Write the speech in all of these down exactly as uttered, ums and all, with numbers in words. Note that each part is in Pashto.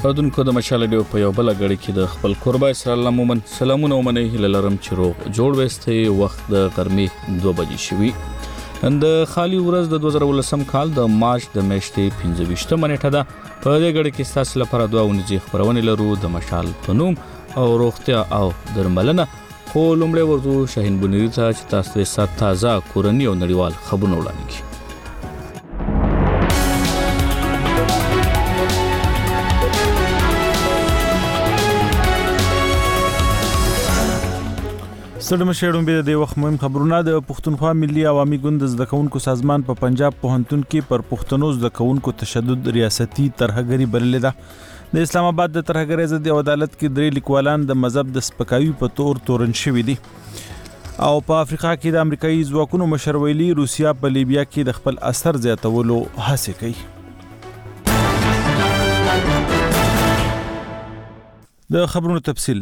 اردونکو د مشال ډیو په یو بل غړي کې د خپل قربا اسرائیل مومن سلامونه ومنه هله لرم چې روغ جوړ وسته وخت د غرمې دوه بجې شوي اند خالي ورځ د دوه زره ولسم کال د مارچ د میاشتې پنځه ویشت منټه ده په دې غړي کې تاسو لپاره دوه ونځي خبرونه لرو د مشال په نوم او روغتیا او درملنه خو لومړی ورته شاهین بنيري ته چې تاسو یې سات تازه کورنی او نړیوال خبرونه وړاندې کړي سړم شهرون به د وخت مهم خبرونه د پښتونخوا ملي عوامي ګوند د زدکونکو سازمان په پنجاب پوهنتون کې پر پښتنو زدکونکو تشدد ریاستي ترهګری بللې ده د اسلام آباد د ترهګری ضد عدالت کې درې لیکوالان د مذهب د سپکاوي په تور تورن شوي دي او په افریقا کې د امریکایي ځواکونو مشر ویلي روسیا په لیبیا کې د خپل اثر زیاتولو هڅه کوي د خبرونو تفصیل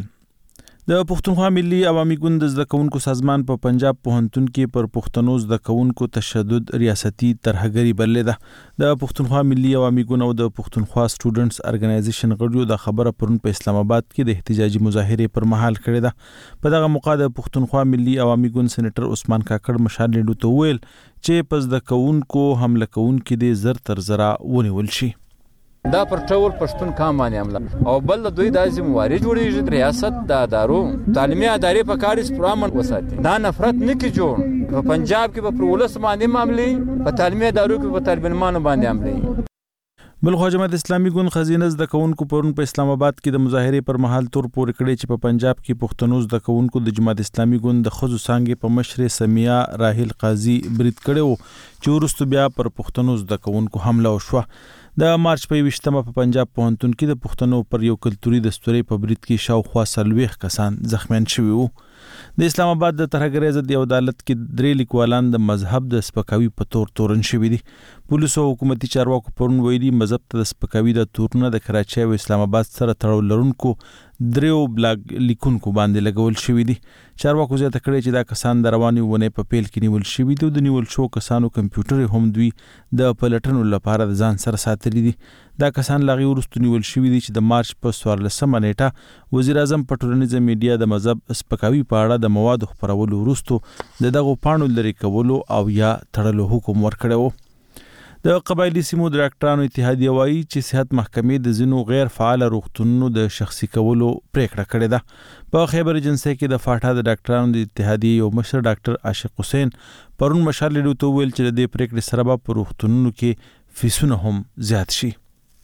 د پښتونخوا ملي عوامي ګوند د زدکونکو سازمان په پنجاب پوهنتون کې پر پښتنو زدکونکو تشدد ریاستي ترهګری بللې ده د پښتونخوا ملي عوامي ګوند او د پښتونخوا سټوډنټس ارګنایزیشن غړیو د خبره پرون په اسلام آباد کې د احتجاجي مظاهره پر مهال کړې ده په دغه موقع د پښتونخوا ملي عوامي ګوند سېنیټر عثمان کاکړ مشال لیدو ته ویل چې په زدکونکو حمله کوونکو د زر تر زرا ونیول شي دا پر ټول پښتون کام باندې عمله او بل دوی د ازمواري جوړیږي ریاست د ادارو تعلیمي ادارې په کاریس پرامن وساتي دا نفرت نه کی جوړ په پنجاب کې په ولس باندې معاملې په تعلیمي ادارو کې په طالبانو باندې عملي بل خو جماعت اسلامي ګوند خزینه زدکونکو پرون په اسلام آباد کې د مظاهره پر مهال تور پورې کړي چې په پنجاب کې پښتنو زدکونکو د جماعت اسلامي ګوند د خزو څنګه په مشر سمیا راهیل قاضي برید کړو چې ورستو بیا پر پښتنو زدکونکو حمله وشوه د مارچ په ویشتمه په پنجاب پوهنتون کې د پښتنو پر یو کلتوري دستوري په برید کې شاوخوا سلويخ کسان زخمیان شوي وو د اسلام آباد د ترهګری ضد عدالت کې درې لیکوالان د مذهب د سپکاوي په تور تورن شوي دي پولیسو حکومتي چارواکو پرون ویلي مذهب ته د سپکاوي د تورونه د کراچۍ او اسلام آباد سره تړاو لرونکو دریو بلاګ لیکونکو باندې لګول شوي دي چارواکو زیاته کړی چې دا کسان د رواني ونه په پیل کې نیول شوي دي د نیول شو کسانو کمپیوټر هم دوی د پلټنو لپاره د ځان سره ساتلي دي دا کسان لاغي ورستو نیول شوي دي چې د مارچ په څوارلسمه نیټه وزیر اعظم په ټولنیزه میډیا د مذهب سپکاوي په اړه د موادو خپرولو وروسته د دغه پاڼو لري کولو او یا تړلو حکم ورکړی د قبایلی سیمو د ډاکټرانو اتحادیه وایي چې صحت محکمې د ځینو غیر فعال روغتونونو د شخصي کولو پریکړه کړې ده په خیبر ایجنسي کې د فاټا د ډاکټرانو د اتحادیه یو مشر ډاکټر عاشق حسین پرون مشال لیدو ته ویل چې د دې پریکړې سره به په روغتونونو کې فیسونه هم زیات شي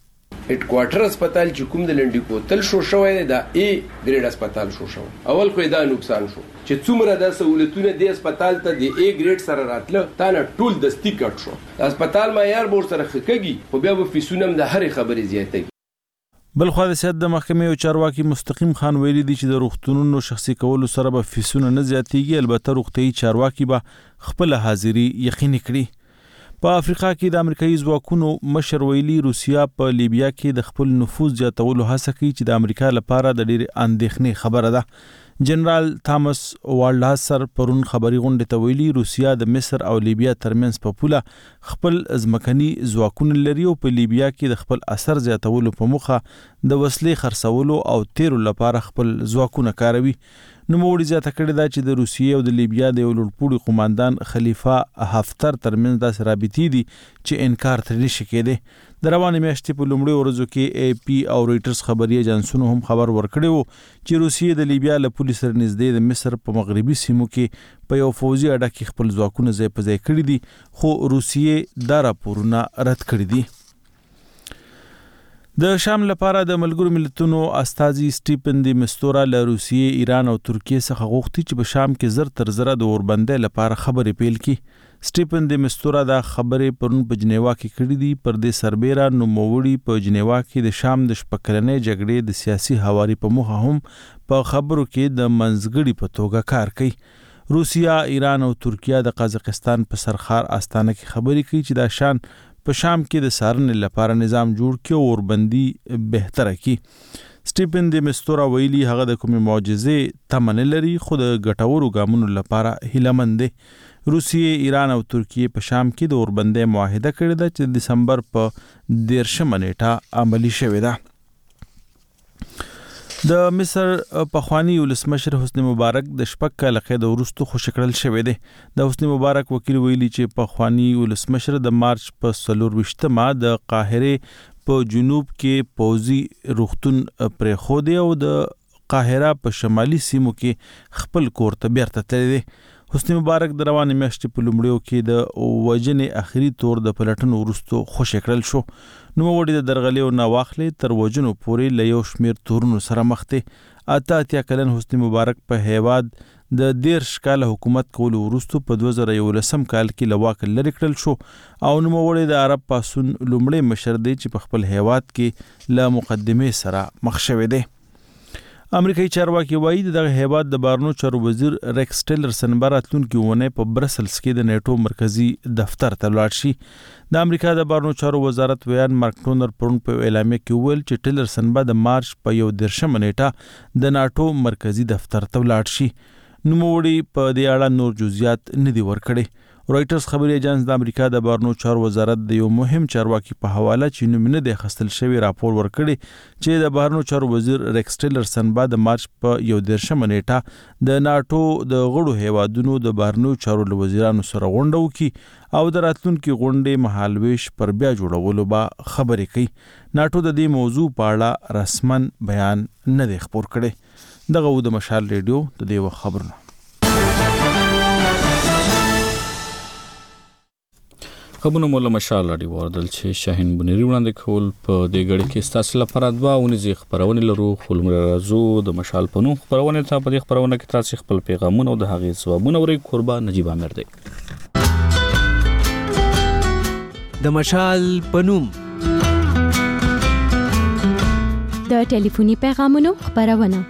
هډ کوارټر هسپتال چې کوم د لنډي کوتل شو شوی دی دا ای ګریډ هسپتال شو شو اول خو دا نقصان شو چې څومره د سہولتونه د هسپتال ته د ای ګریډ سره راتله تا نه ټول د سټیکټ شو هسپتال معیار بور سره خکېږي خو بیا به فیسونه د هرې خبرې زیاتېږي بل خو د صحت د محکمې او چارواکي مستقیم خان ویلي دي چې د روغتونونو شخصي کولو سره به فیسونه نه زیاتېږي البته روغتي چارواکي به خپل حاضری یقیني کړي په افریقا کې د امریکایي ځواکونو مشر ویلي روسیا په لیبیا کې د خپل نفوذ زیاتولو هڅه کوي چې د امریکا لپاره د ډېر اندېښنې خبره ده جنرال تامس والډاسر پرون خبري غونډه ته ویلي روسیا د مصر او لیبیا ترمنځ په پوله خپل ځمکني ځواکونه لري او په لیبیا کې د خپل اثر زیاتولو په موخه د وسلې خرڅولو او تیرو لپاره خپل ځواکونه کاروي نو موړي زیاته کړی دا چې د روسیې او د لیبیا د یو لوړپوړي قوماندان خلیفہ حفتر ترمنځ داسې رابطې دي چې انکار ترې نشي کېدی د روانې میاشتې په لومړي ورځو کې ای پی او رویټرز خبري ایجنسونو هم خبر ورکړی وو چې روسیې د لیبیا له پولیس سره نږدې د مصر په مغربي سیمو کې په یو فوزي اډه کې خپل ځواکونه ځای په ځای کړي دي خو روسیې دا راپورونه رد کړي دي د شام لپاره د ملګرو ملتونو استازي سټیفن دی مستورا له روسیې ایران او ترکیه څخه غوښتي چې په شام کې زر تر زره د اوربندۍ لپاره خبرې پیل کړي سټیفن دی مستورا دا خبرې پرون په جنیوا کې کړې دي پر دې سربېره نوموړي په جنیوا کې د شام د شپږکلنۍ جګړې د سیاسي هواري په موخه هم په خبرو کې د منځګړي په توګه کار کوي روسیا ایران او ترکیه د قزاقستان په سرخار آستانه کې خبرې کوي چې دا شان په شام کې د سارنې لپاره نظام جوړ کړي او اوربندي بهتره کړي سټیفن دی مستورا ویلي هغه د کومې معجزې تمه نه لري خو د ګټورو ګامونو لپاره هیلهمند دی روسیې ایران او ترکیه په شام کې د اوربندۍ معاهده کړې ده چې د دسمبر په دیرشمه نیټه عملي شوې ده د مصر پخوانی ولسمشر حسنی مبارک د شپږ کاله قید وروسته خوشی کړل شوی دی. د حسنی مبارک وکیل ویلي چې پخوانی ولسمشر د مارچ په څلور ویشتمه د قاهره په جنوب کې پوځي روغتون پرې خو دی او د قاهره په شمالي سیمو کې خپل کور ته بیرته تللی دی. حسنی مبارک د روانې میاشتې په لومړیو کې د وژنې اخري تور د پلټنو وروسته خوشی کړل شو. نوموړي د درغلۍ او ناواخلې تر وژنو پورې له یو شمېر تورونو سره مخ دی. اته اتیا کلن حسنی مبارک په هیواد د دېرش کاله حکومت کولو وروسته په دوه زره یولسم کال کې له واکه لرې کړل شو او نوموړي د عرب پاڅون لومړی مشر دی چې په خپل هیواد کې له مقدمې سره مخ شوی دی. امریکایي چارواکي وایي دغه هیواد د بارنو چارو وزیر ریکس ټیلرسن به راتلونکي اونۍ په برسلز کې د نیټو مرکزي دفتر ته لاړ شي. د امریکا د بارنو چارو وزارت ویان مارک ټونر پرون په اعلامیه کې وویل چې ټیلرسن به د مارچ په یو دېرشمه نیټه د ناټو مرکزي دفتر ته لاړ شي. نوموړي په دې اړه نور جزئیات نه دي ورکړي. رایټرز خبري ایجنس د امریکا د بارنو چارو وزارت د یو مهم چارواکي په حواله چې نوم نه دی اخیستل شوی راپور ورکړي چې د بارنو چارو وزیر ریکس ټیلرسن به د مارچ په یو دېرشمه نیټه د ناټو د غړو هیوادونو د بارنو چارو له وزیرانو سره غونډه وکړي او د راتلونکي غونډې مهالویش پر بیا جوړولو به خبرې کوي. ناټو د دې موضوع په اړه رسمن بیان نه دی خپور کړی. دغه و د مشال ریډیو د دې وخت خبرونه. خبرونه مولا مشال راډیو وردل چې شاهین بنيري وړاندې کول په دې غړي کې ستاسو لپاره دوا ونیزي خبرونه لرو خلمر رازو د مشال پنو خبرونه ته په دې خبرونه کې تاسو خپل پیغامونه او د هغې ځوابونه ورې قربان نجيب امیر دی. د مشال پنوم د ټلیفوني پیغامونو خبرونه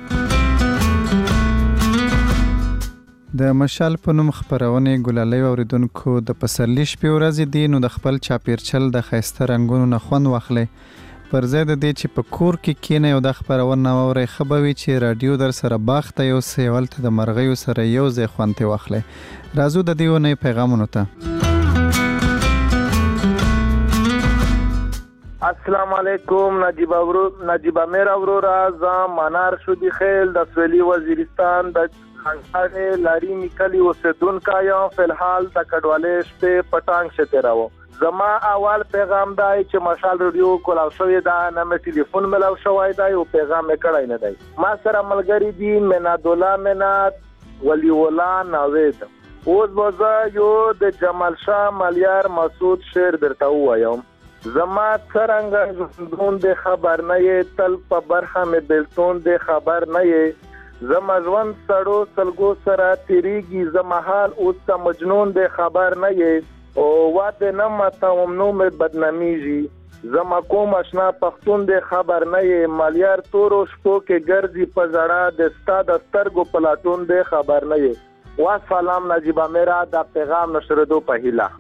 د مشال په نوم خبرونه ګلالۍ اوریدونکو د پسرلی شپې ورځې دی نو د خپل چاپیرچل د خیسته رنگونو نه خوند واخلي. پر ځای د دې چې په کور کې کینې او د خبرونه اوري خبروي چې رادیو در سره باغته یو سیول ته د مرغیو سره یو ځای خوند واخلي. رازو د دې ونه پیغامونه ته. السلام علیکم نجیب اورو نجیب امیر اورورا ز منار شودي خیل د سویلی وزیرستان د خانقاه لاری نکلی اوسیدونکو یم فلحال د کډوالې شپې پټانګ شته راو. زما اول پیغام دی چې مشال ریډیو کولاو شوی دا نه مې ټلیفون ملاو شوی دی او پیغام یې کړی نه دی. ما سره ملګری دی منادولا منات ولی ولا نوید. اوس به یو د جمال شاه ملیار مسعود شعر درته وایم. زما څرنګه ژوندون د خبر نه یې تل په برخه مې بلتون د خبر نه یې. زما ژوند سړو سلګو سره تیریږي زما حال اوس ته مجنون د خبر نه یې او واده نه ماتوم نو مې بدنامیږي. زما کوم آشنا پښتون د خبر نه یې مالیار تورو شپو کې ګرځي په زړه د ستا د سترګو پلاټون د خبر نه یې. وا سلام نجیب امیر دا پیغام نشردو په هیله.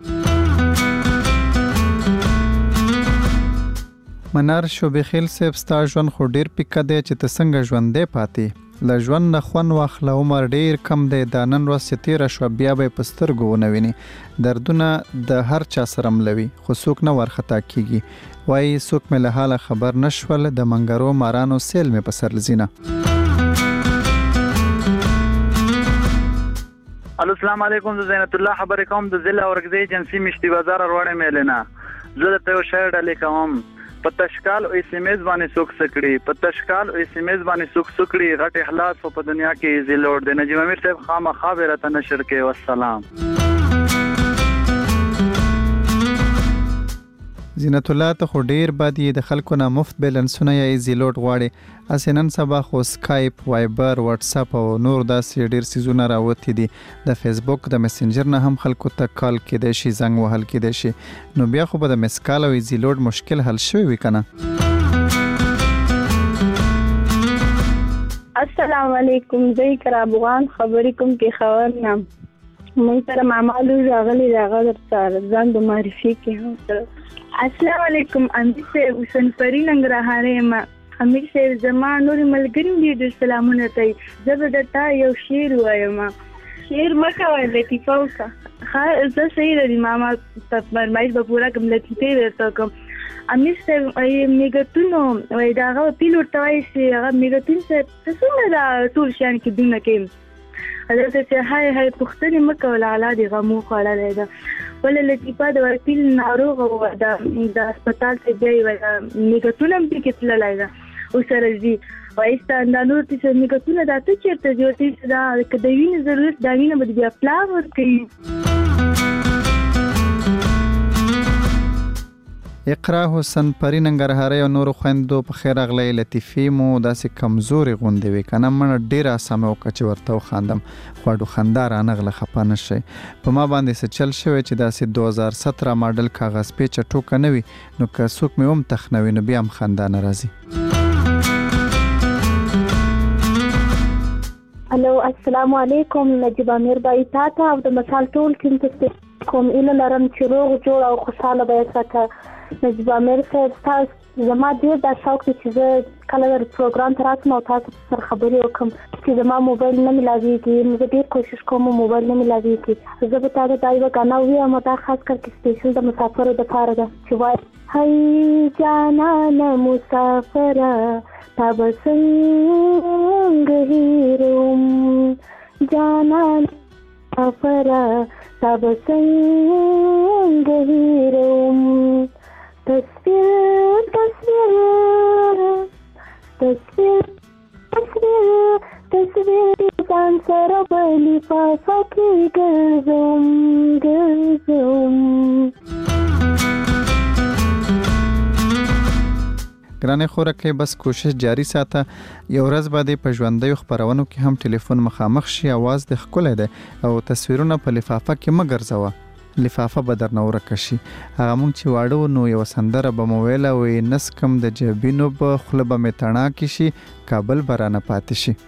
منار شوبخیل صاحب ستا ژوند خو ډیر پیکه دی چې ته څنګه ژوندې پاتې. له ژوند نه خوند واخله عمر ډیر کم دی دا نن ورځ چې تېره شوه بیا به یې په سترګو ونه ویني. دردونه د هر چا سره ملوي خو څوک نه ورخطا کیږي. وایي څوک مې له حاله خبر نه شول د منګرو مارانو سیل مې په سر لزینه. الو السلام علیکم زه زینت الله خبرې کوم د ضلع اورګزۍ ایجنسي مشتي بازار اروړې میلینا. زه درته یو شعر ډالۍ کوم. په تشکال او اس ام اس باندې سوک سکړي په تشکال او اس ام اس باندې سوک سکړي غټ اخلاص په دنیا کې زیلوړ دی. نجیب امیر صاحب خامخا به راته نشر کې. والسلام. زینت الله ته خو ډیر بادي د خلکو نه مفت بیلنسونه یې زیلوټ غواړي. اسنن سبا خو سکایپ وایبر واتس اپ او نور داسې ډیر سيزونه راوتی دي. د فیسبوک د میسنجر نه هم خلکو ته کال کېدای شي زنګ وهل کېدای شي نو بیا خو به د مسکال او زیلوټ مشکل حل شوی وي کنه. السلام علیکم زه کرام افغان خبرې کوم کې خبر نام مونږ سره معمولو راغلي راغلی سره ځان د معرفي کې هم سره. السلام علیکم امیر صاحب حسین پری ننګرهار ما. امیر صاحب زما نور ملګری دې ډېر سلامونه کوي. زه به درته یو شعر وایم. شعر مه کوئ لطیفه وکړه. ښه زه صحیح لري ماما فرمایش به پوره کوم لطیفې درته کوم. امیر صاحب میګتونو وای دا هغه پیل ورته وایي چې هغه میګتون څه څنګه دا ټول شان کې دونه کې حضرت چې هاي هاي پښتنې مکه ولا اعلی دی غمو خړل دا ولې لطیفه د ورپیل ناروغ او دا د هسپتال ته دی وای میګتون هم کې تللای دا اوسره دي وایسته دا نور چې میګتون دا ته چیرته دی چې دا کدوینه ضرورت دا وینه به بیا پلان ورکړي. اقرا حسن پری ننګرهاري او نور خويندو په خیر اغلی لطیفي مو داسې کمزوري غوندې وي کنه من ډیره سم او کچ ورته خاندم خواډو خندار انغله خپانه شي په ما باندې څه چل شوی چې داسې دوه هزار سطر ماډل کاغذ پیچ ټوک نه وي نو که څوک مې هم تخنوي نو بیا هم خندا ناراضي. الو السلام علیکم نجیب امیر بای تاته او د مثال ټول کې کوم اله لرم چې روغ جوړ او خوشاله به ساته نجیب امیر صاحب تاسو زما ډیر دا شوق دی چې زه کله د پروګرام ته راتم او تاسو سره خبرې وکم چې زما موبایل نه ملاویږي نو زه ډیر کوشش کوم موبایل نه ملاویږي زه به تاسو ته یو غانا ویم دا خاص کر کې سپیشل د مسافرو د پاره ده چې وای هی جانان مسافر تب څنګه هیروم جانان مسافر تب څنګه هیروم تصویر تصویر تصویر تصویر تصویر ځان سره بلی پاسه کې ګرځم ګرځم. ګرانه خورکه بس کوشش جاری ساته یو ورځ باندې په ژوندۍ خبرونو کې هم ټلیفون مخامخ شي आवाज د خکل ده او تصویرونه په لفافه کې مګرځوا لفافه به در نور کشي هغه مونږ چې واړو نو یو سندره به مویل او نس کم د جبینو په خله به متنا کې شي کابل برانه پاتې شي.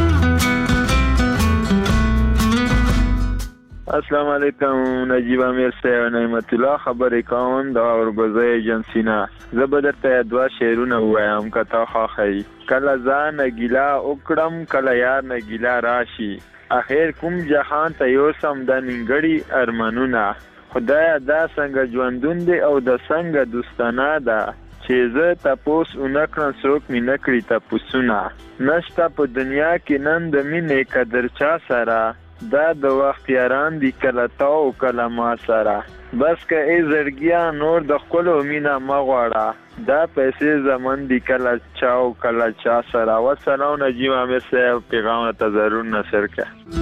السلام علیکم نجیب امیر صاحب نعمت الله خبرې کوم د اورګوزه ایجنسینا زبردست دوا شعرونه وایم کته خاخی کله ځان ګیلا وکړم کله یار نه ګیلا راشي اخر کوم جهان ته یو سم د ننګړی ارمانونه خدای دا څنګه ژوندون دی او د څنګه دوستانه ده چې زه تاسو اونکړم څوک مې نکړی تاسو نشته په دنیا کې نن د مینې قدر چا سره دا د وخت یاران دی کله تاو کله ما سره بس که ای زړګیا نور د خپل مینا مغواړه دا پیسې زمون دی کله چاو کله چا سره. والسلام نجیب امیر صاحب پیغام ته ضرور نشر کړه.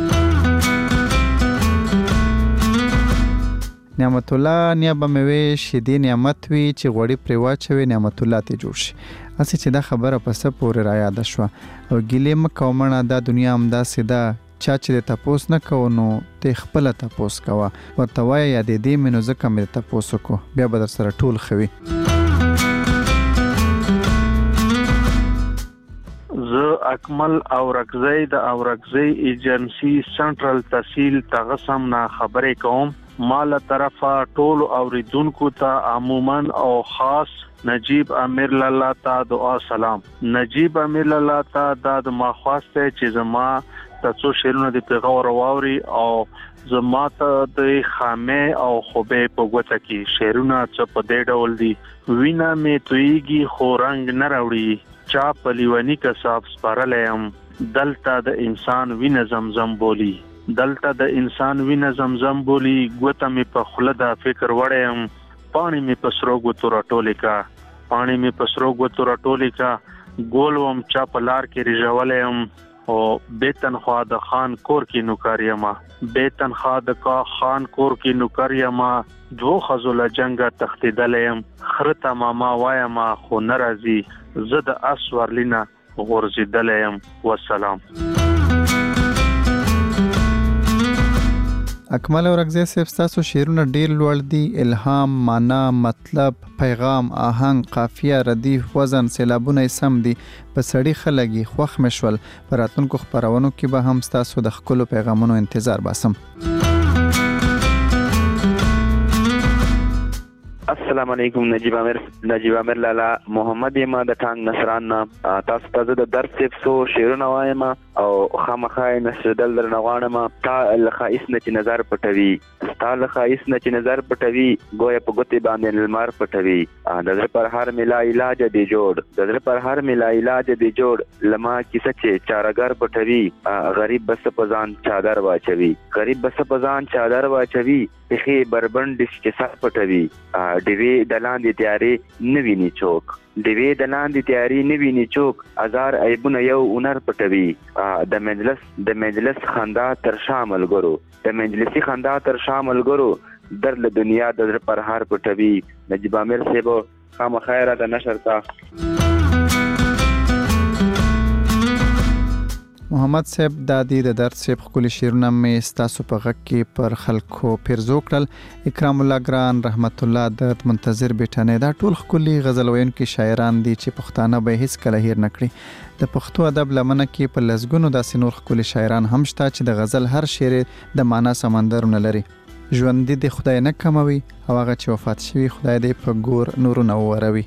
نعمت الله نیابه موي شیدې نعمت وی چې غوړي پریواچوي نعمت الله ته جوړ شي اسی چې دا خبره پسه پورې را یاد شو او ګلې مکومنه دا دنیا همدا سیده چا چې تپوس نه کو نو ته خپل تپوس کوا ورته وای یا دې دې منو زکه مې تپوس کو بیا به در سره ټول خوي. زه اکمل او رکزی د او رکزی ایجنسی سنټرل تحصیل تغسم نه خبرې کوم مال طرفه ټول اوریدونکو ته عموما او خاص نجیب امیر لالا ته دعا سلام. نجیب امیر لالا ته د ماخواسته چې زما تاسو شیرونه د پیغور واوري او زما ته د خامه او خوبه په غوته کې شیرونه څه په دې ډول دي وینا مې تویږي خو رنگ نه راوړي چا په لیونی کا صاحب سپارلم دلته د انسان وینه زمزم بولی دلته د انسان وینه زمزم بولی غوته مې په خله د فکر وړم پانی مې په سروغو تور ټولیکا پانی مې په سروغو تور ټولیکا ګولوم چا په لار کې رجولم او بیتن خوا د خان کور کې نوکریما بیتن خوا د کا خان کور کې نوکریما دو خزل جنگ تختیدلم خرته ماما وایما خو ناراضي زد اسور لینا غورځیدلم. والسلام. اکمل اورګزی صاحب تاسو شعرونه ډیر لوړ دي الهام معنا مطلب پیغام آهنګ قافیه ردیف وزن سیلابونه سم دي په سړی خلګي خوخ مشول پراتونکو خبرونو کې به هم تاسو د خپل پیغامونو انتظار باسم. السلام علیکم نجیب امیر نجیب امیر لالا محمد یما د ټانګ نصران نه تاسو ته د درس افسو شیرونه وایم او خامخای نشدل در نغوانم تا الخائس نه نظر پټوي ستاله خایس نه چې نظر پټوي ګویا په ګوتې باندې لمر پټوي د زړه پر هر ملا علاج دی جوړ د زړه پر هر ملا علاج دی جوړ لما کیسه چې چارګر پټوي غریب بس په ځان چادر واچوي غریب بس په ځان چادر واچوي خې بربند چې سر پټوي ډیوی د لاندې تیارې نه ویني چوک ډیوی د لاندې تیارې نه ویني چوک هزار عیبونه یو هنر پټوي د مجلس د مجلس خندا تر شامل ګرو د مجلسي خندا تر شامل ګرو در له دنیا د زړه پر هر پټوي نجیب عامر صاحب خامخیره د نشر کا محمد صاحب دادی د درد صاحب خپل شیرونه مې ستاسو په غږ کې پر خلکو پیرزو کړل اکرام الله ګران رحمت الله درد منتظر بیٹانه دا ټول خولي غزل وینکي شاعران دي چې پښتانه به هیڅ کله هیر نکړي د پښتو ادب لمنه کې په لزګونو داسې نور خولي شاعران هم شته چې د غزل هر شعر د معنا سمندرونه لري ژوند دي خدای نه کموي او هغه چې وفات شوی خدای دې په ګور نورونه وروي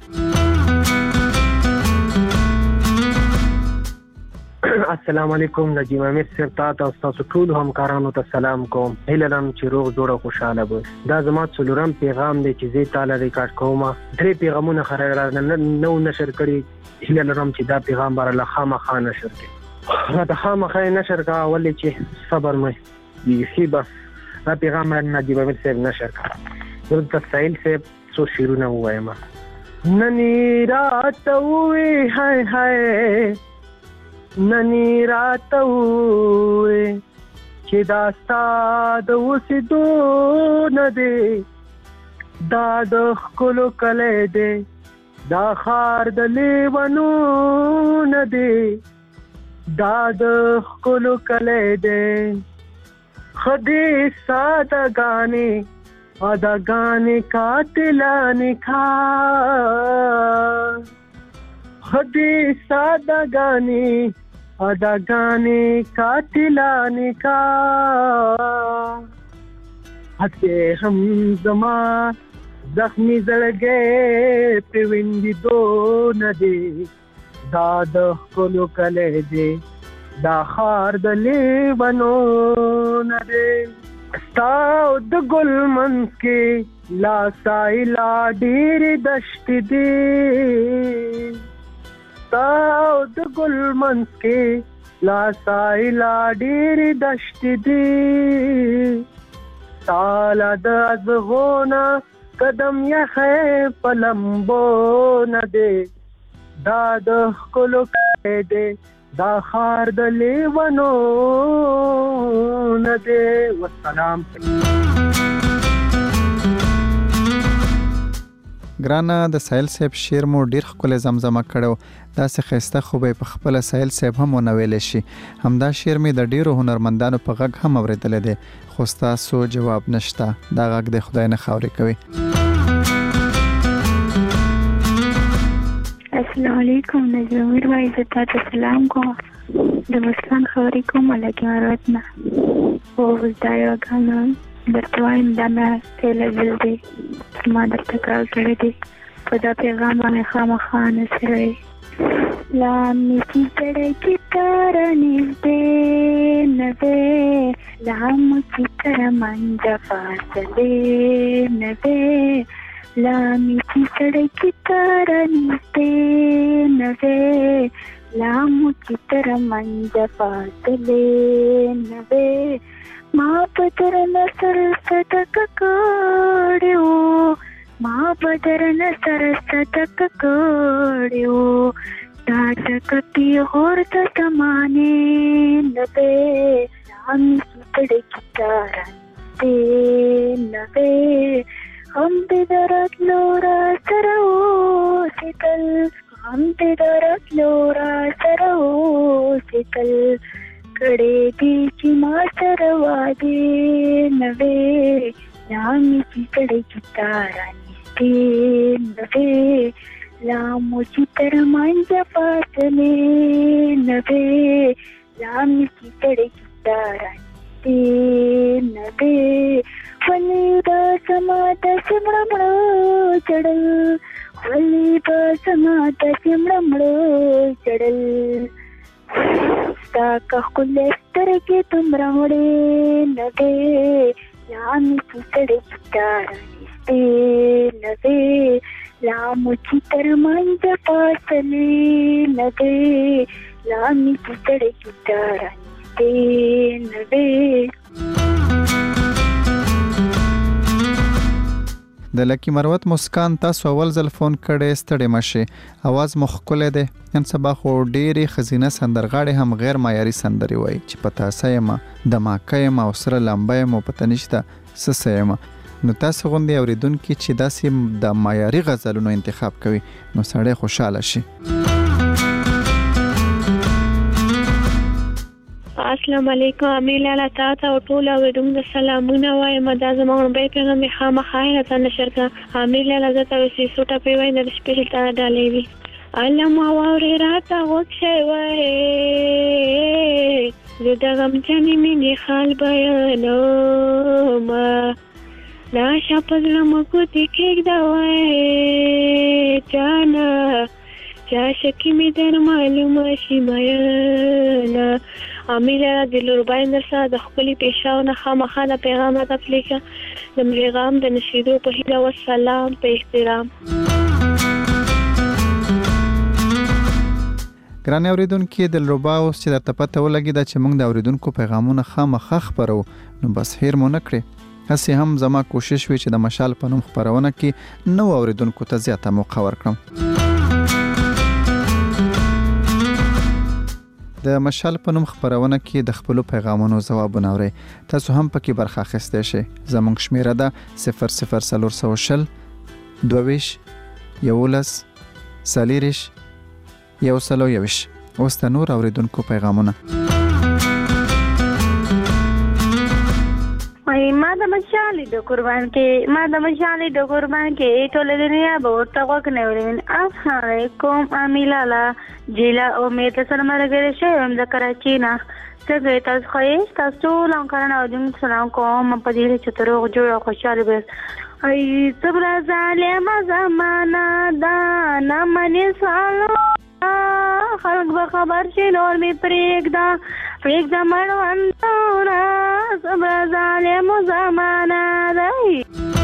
السلام علیکم نجیب عامر صاحب تاسو تاسو ټول همکارانو ته سلام کوم هیله لرم چې روغ جوړ او خوشاله به دا زما څلورم پیغام دی چې زه تعالی ریکارډ کوم درې پیغامونه خبره نو نشر کړی هیله لرم چې دا پیغام بار الله خامخا نشر کړي دا خامخا نشر کا ولې چې صبر مې یی بس دا پیغام نجیب عامر صاحب نشر کړ ورته سایل صاحب څو شیرونه وایم ننی رات وې هاي هاي ننی رات وې چې دا ستاد وسدو نه دی دا د خلو کله دی دا خار د لیوانو نه دی دا د خلو کله دی خدي ساده غاني ادا غاني قاتلاني کا خدي ساده غاني ادا غاني قاتلاني کا هته هم زما زخمی زړګې په ویندې دو نه دی دا د خلو کله دی دا خار د لیوانو نه دی ستاو د ګل منځ کې لا سایلا ډېرې دشت دی ستاو د ګل منځ کې لا سایلا ډېرې دشت دی تالا د ازغونه قدم یخې په لمبو نه دی دا د ښکلو کلی دی دا خار د لیوانو نه دی والسلام. ګرانه د سایل صاحب شعر مو ډیر ښکلی زمزمه کړو داسې ښایسته خو به په خپله سایل صاحب هم ونه ویلی شي همدا شعر مې د ډیرو هنرمندانو په غږ هم اوریدلی دی خو ستاسو جواب نشته دا غږ د خدای نه خاورې کوي. السلام علیکم نجیب عامر وایي زه تاته سلام کوم د مسلمان خبرې کوم هلکې مربت نه او دا یوه ګانه درته وایم دا مې تیله زل دی ما درته کار کړی دی په دا پیغام باندې خامخا نصروي لا مې چې سړی چې تاره نږدې نه دی لا مو چې تره منځه فاصلې نه دی لا مې چې سړی چې تاره نږدې نه دی لا مو چې تره منځه فاصلې نه دی ما بدر نصر صدق کړیو ما بدر نصر صدق کړیو دا ټکتی اور د زمانې نه دی هم سپړې کتاره دې نه دی هم دې درتلو را سره اوسېدل هم دې درتلو را سره اوسېدل کړې دي چې ما سره وادې نه وې لا مې چې سړی کتاره نږدې نه وې لا مو چې تر منځه فاصلې نه وې لا مې چې سړی کتاره نږدې نه وې ولې به زما داسې مړه مړه چړل ولې به زما داسې مړه مړه چړل ستا که ښکلی سترګې دومره مړې نه دی لا مې پوتړې ګټاره نږدې نه دی لا مو چې تر منځه فاصلې نه دی لا مې پوتړې ګټاره نږدې نه دی. د لکی مروت مسکان تاسو اول ځل فون کړی ستړي مشه आवाज مخ کوله ده نن سبا خو ډېری خزینه سندرغاړي هم غیر معیاري سندري وای چې پتا سېما د ماکایم او سره لمبای مو پته نشته سسېما نو تاسو غوندي اوریدونکو چې داسې د معیاري غزلونو انتخاب کوي نو سړی خوشاله شي. السلام علیکم امیل الله تعالی او ټول اوریدونکو سلامونه وایم دا زموږ به پیغام خامخا نه نشر کا امیل الله زته وسی سوټه پیوي د سپیشل تا ډالې وی الله ما وره راته وښه وای زه د غم جنې مینې خال بیانو ما لا شپږ لمکو تی کېږ دا وای جانا چا شکی می در معلومه شي میانا امیله د لورباین سره د خپل پیښاو نه خامخا د پیغام د افلیکا د پیغام د نشیدو په هیله او سلام په احترام. ګران اوریدونکو د لورباو چې درته پته ولګی دا چې موږ د اوریدونکو پیغامونه خامخا خبرو نو بس هیر مو نه کړی هسې هم زما کوشش وی چې د مشال په نوم خبرونه کې نو اوریدونکو ته زیاته موقع ورکړم. د مشال په نوم خبرونه کې د خپل پیغامونو ځوابونه اورئ تاسو هم پکې برخه اخیستی شئ. زموږ شمیره ده صفر صفر څلور سوه شل دوه ویشت یولس څلېرویشت یو سل او یوویشت. اوس د نور اوریدونکو پیغامونه. ما د مشالې د قربان کې ما د مشالې د قربان کې ټول دنیا به ورته غوږ نه ورین. السلام علیکم امیلالا جیلا امید سره مرګره شوم د کراچۍ نه څنګه تاسو خو تاسو ټول کارونه او دین سلام کوم په دې چې تر وګ جوړ او خوشاله به ای صبر ظالم زمانہ دا نه منې سالو خلق به خبر شي نور می پرېږدا پرېږدا مړوندونه صبر ظالم زمانہ دی.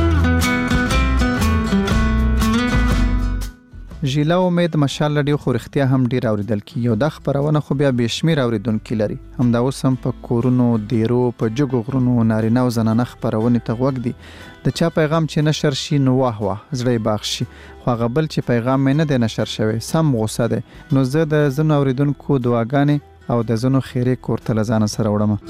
ژیلا امید مشال لري خو رښتیا هم ډیر اوریدل کی یو د خبرونه خو بیا بشمیر اوریدونکو لري هم دا اوس هم په کورونو دیرو په جګو غرونو نارینه او زنانه خبرونه ته وګ دي د چا پیغام چې نشر شي نو واه واه زړه باغشي خو غبل چې پیغام مې نه دی نشر شوی سم غوسه ده نو زه د زنو اوریدونکو دعاګانې او د زنو خیره کورته لزان سره وړم.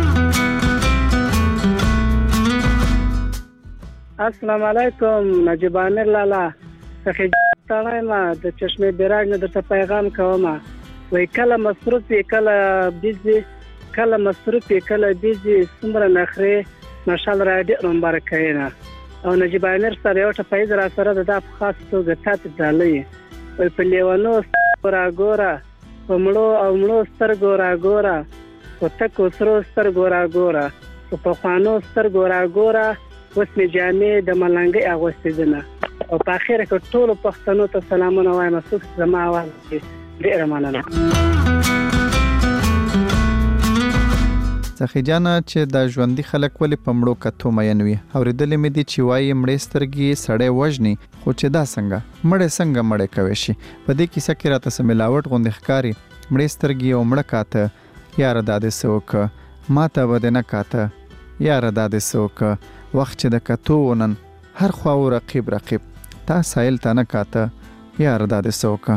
السلام علیکم نجیب امیر لالا څخه تاړای ما د چشمه بیراج نه د پیغام کوم وای کله مصروف کله بیزی کله مصروف کله بیزی سمره نخره ماشال را دې نمبر کینا او نجیب امیر سره یو ټ پیز را سره د خاص توګه تات ډالې وای په لیوانو سترګو ګورا په مړو او مړو سترګو را ګورا په تکو سرو سترګو را ګورا په خوانو سترګو را ګورا وس می جامې د ملنګي اغوستې دنه او په اخر کې ټول پښتنو ته سلامونه وایم څوک زما आवाज ډیر مننه. څخه چې د ژوندۍ خلک ولې په مړو کتو مینوي اوریدلې مې دي چې وایي مړې سترګې سړی وژني خو چې دا څنګه مړې څنګه مړې کوي شي په دې کیسه کې راته سم ملاوت غوندې ښکاری مړې سترګې او مړه کاته یار دادې سوک ماته ودنه کاته یار دادې سوک وخت چې د کتو ونن هر خوا رقیب رقیب تا سایل تا نه کاته یار دادې سوکا.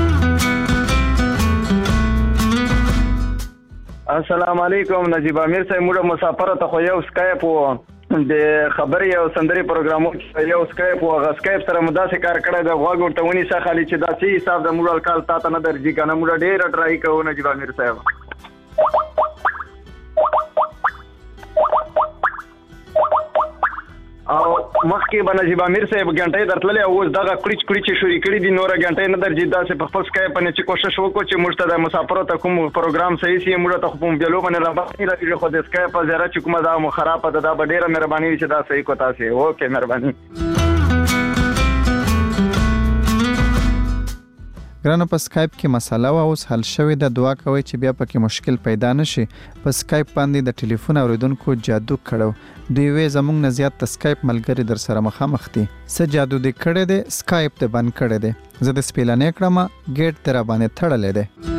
السلام علیکم نجیب امیر صاحب موږ مسافر ته خو یو اسکایپ د خبري او سندري پروګرامو یو اسکایپ او اسکایپ سره مداسه کار کړی د غوږ ورتونی څخه خالي چې دا چې حساب د موږ کال تا ته نه درځي کنه موږ ډیر ټرای کوو نجیب امیر صاحب. او مخکې به نجیب امیر صاحب غنټې درتللې او اوس دغه کړیچ کړیچ شوري کړی دي نور غنټې نه درځي داسې په خپل سکایپ باندې چې کوشش وکړو چې موږ ته د مسافرو ته کوم پروګرام صحیح سي موږ ته کوم بیلو باندې راځي راځي خو د سکایپ زیاره چې کومه دا مو خرابه ده دا به ډیره مهرباني چې دا صحیح کوتا سي اوکې مهرباني. ګرانو په سکایپ کې مساله وا اوس حل شوې ده. دعا کوي چې بیا پکې مشکل پیدا نشي. په سکایپ باندې د ټلیفون اوریدونکو جادو کړو. دوی وې زمونږ نه زیات د سکایپ ملګری در سره مخامخ دي. څه جادو دې کړی دی؟ سکایپ ته بند کړی دی. زه د سپیلنې کړم ګیټ تر باندې تړلې دی.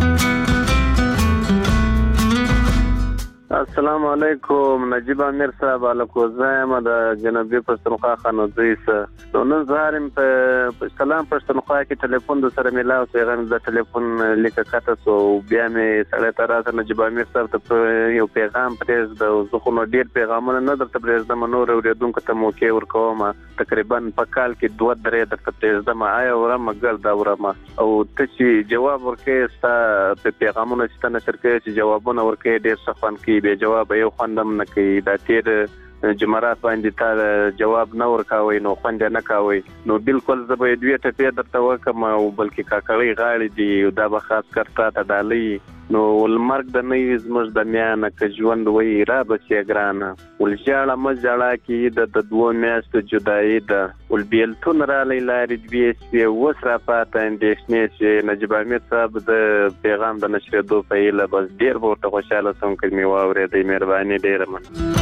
السلام علیکم نجیب امیر صاحب الکوزایم د جنوبي پښتونخوا خانودیس نو نن زارم په سلام پښتونخوا کې ټلیفون د سره ملاو پیغام د ټلیفون لیکه کاته سو بیا مې سړی تر نجیب امیر صاحب ته یو پیغام پرېز د زخونو ډیر پیغامونه نه درته پرېز د منور اوریدونکو ته موقع ورکوم تقریبا په کال کې دوه درې درته پرېز د ما آیا ورم مګل دا ورم او ته چې جواب ورکې ستا په پیغامونو چې نه ترکې چې جوابونه ورکې ډیر سخن کې به جواب یو خوندم نه کوي دا تیر جمعرات باندې تا جواب نه ورکاوي نو خوند نه کاوي نو بالکل زه به دوی ته په درته وکم او بلکې کاکړی غاړي دی دا به خاص کرتا ته دالي نو ولمرګ د نه زموږ د میانه ک ژوند وای را بچي ګرانه ولجاړه مزاړه کې د دوه میاشتو جدایي ده ول بیلتون را لارې دوی سي وسره پاته اندېښنې چې نجیب امیر صاحب د پیغام د نشر دوه پیله بس ډیر ورته خوشاله سم کلمې واورې د مهرباني ډیر من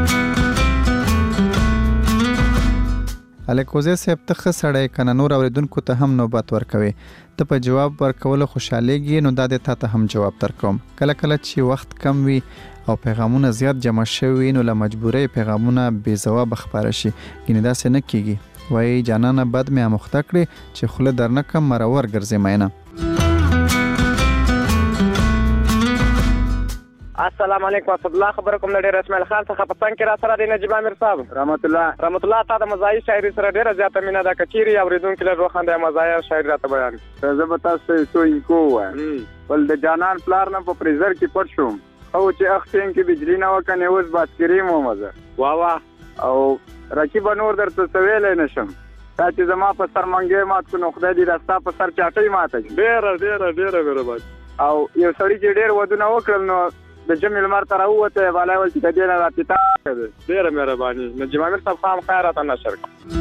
الکوزه صاحب ته خسړې کنه نور اوریدونکو ته هم نوبت ورکوي ته په جواب ورکول خوشاليږي نو دا د تا ته هم جواب ترکوم کله کله چې وخت کم وي او پیغامونه زیات جمع شوي نو له مجبورۍ پیغامونه بې ځواب خبره شي ګینه دا څه نه کیږي وای جانانه بد مې مخته کړې چې خله درنه کم مرور ګرځي مینه السلام علیکم ورحمۃ اللہ خبرکم د ډیر اسماعیل خان څخه په څنګه را سره د نجیب امیر صاحب رحمت الله رحمت الله تعالی مزاحي شاعري سره ډیره زیاته مینه ده کچيري اوریدونکو له روخنده مزاحي شاعري راته بیان زه به تاسو ته سوې کوم ول د جانان پلار نه په پریزر کې پټ شوم او چې اختین کې بجلی نه وکنه اوس بات کریم و مزه وا وا او رقیب نور درته سویل نشم تا چې زما په سر منګې مات کو نو خدای دې راستا په سر چاټي ماته ډیره ډیره ډیره مهرباني او یو سړی چې ډیر ودونه وکړل نو د جمع المر تر اوته والای ول چې د دې نه راپیتا کړه ډیره مهرباني نجیب امیر صاحب خام خیرات نشر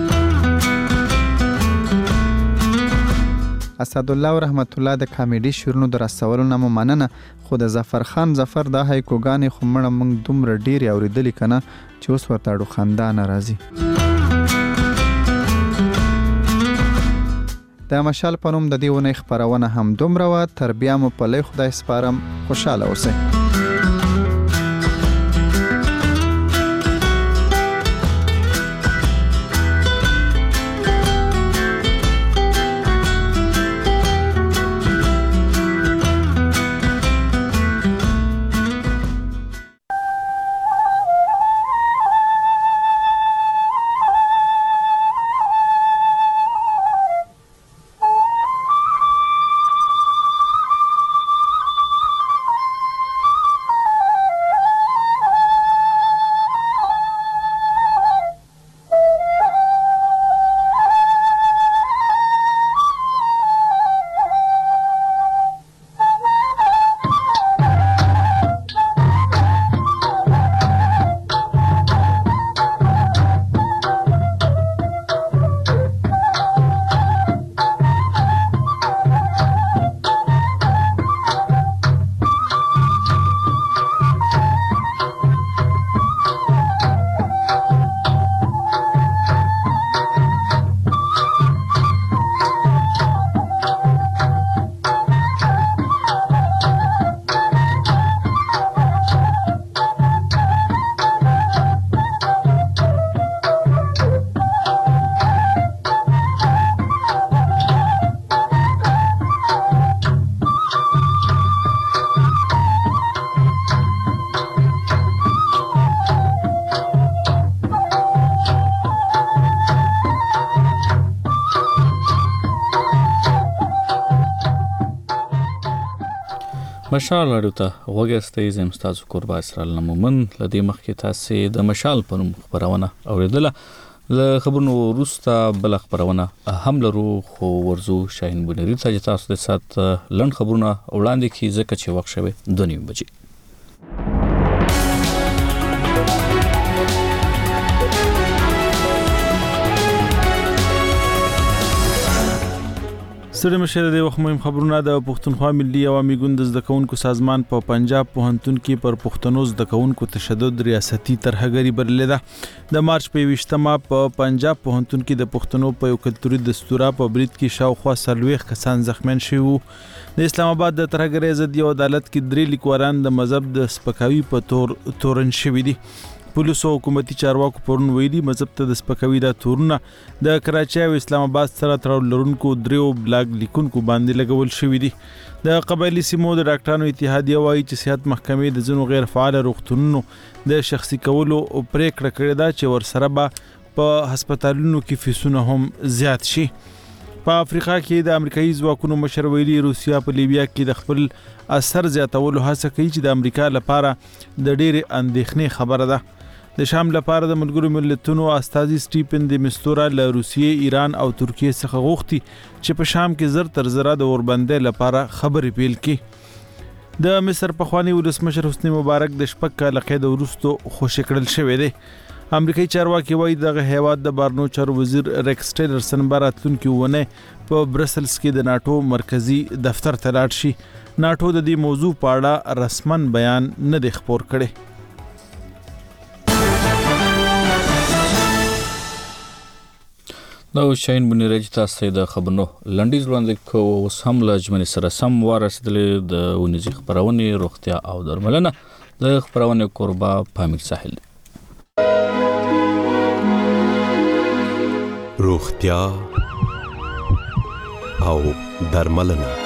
اسد الله رحمت الله د کامیډي شورونو در رسولو نه مننه خو د ظفر خان ظفر د هایکوګانې خو مړه موږ دومره ډیر اوریدلی کنه چې اوس ورته اډو خاندان راځي د مشال پنوم د دیونه خبرونه هم دومره و تر بیا مو په لای خدای سپارم خوشاله اوسئ مشال اړو ته وګستې زم تاسو قربا اسرائیل مومن لدی مخکې تاسو د مشال پنوم خبرونه اوریدله له خبرونو وروسته بل خبرونه هم لرو خو ورزو شاهین بنری ته تاسو د سات لند خبرونه وړاندې کی ځکه چې وخت شوه دونی بجې ستړي مشه د وخت مهم خبرونه د پښتونخوا ملي عوامي ګوند د زده کوونکو سازمان په پنجاب پوهنتون کې پر پښتنو زده کوونکو تشدد ریاستي طرحګري بللې ده. د مارچ په یویشتمه په پنجاب پوهنتون کې د پښتنو په یو کلتوري دستوره په برید کې شاوخوا څلوېښت کسان زخمیان شوي وو. د اسلام آباد د طرحګرۍ ضد یو عدالت کې درې لیکوالان د مذهب د سپکاوي په تور تورن شوي دي. پولیسو حکومتي چارواکو پرون ویلي مذهب ته د سپکاوي دا تورونه د کراچۍ او اسلام آباد سره تړاو لرونکو دریو بلاګ لیکونکو باندې لګول شوي دي. د قبایلي سیمو د ډاکټرانو اتحادیه وایي چې صحت محکمې د ځینو غیر فعال روغتونونو د شخصي کولو پریکړه کړې ده چې ورسره به په هسپتالونو کې فیسونه هم زیات شي. په افریقا کې د امریکایي ځواکونو مشر ویلي روسیا په لیبیا کې د خپل اثر زیاتولو هڅه کوي چې د امریکا لپاره د ډېرې اندېښنې خبره ده. د شام لپاره د ملګرو ملتونو استازي سټیفن د مستورا له روسیې، ایران او ترکیې څخه غوښتي چې په شام کې زر تر زره د اوربندۍ لپاره خبرې پیل کړي. د مصر پخوانی ولسمشر حسنی مبارک د شپږ کاله قید وروسته خوشي کړل شوی دی. امریکایي چارواکي وایي دغه هیواد د بارنو چارو وزیر ریکس ټیلرسن به راتلونکي اونۍ په برسلز کې د ناټو مرکزي دفتر ته لاړ شي. ناټو د دې موضوع په اړه رسمن بیان نه دی خپور کړی. دا شاین بنی رج تاسو د خبرونو لنډیز وړاندې کوو. اوس هم له ژمنې سره سم ورسېدلې د ونیزي خبرونې روغتیا او درملنه د خبرونې کوربه پامیر ساحل. روغتیا او درملنه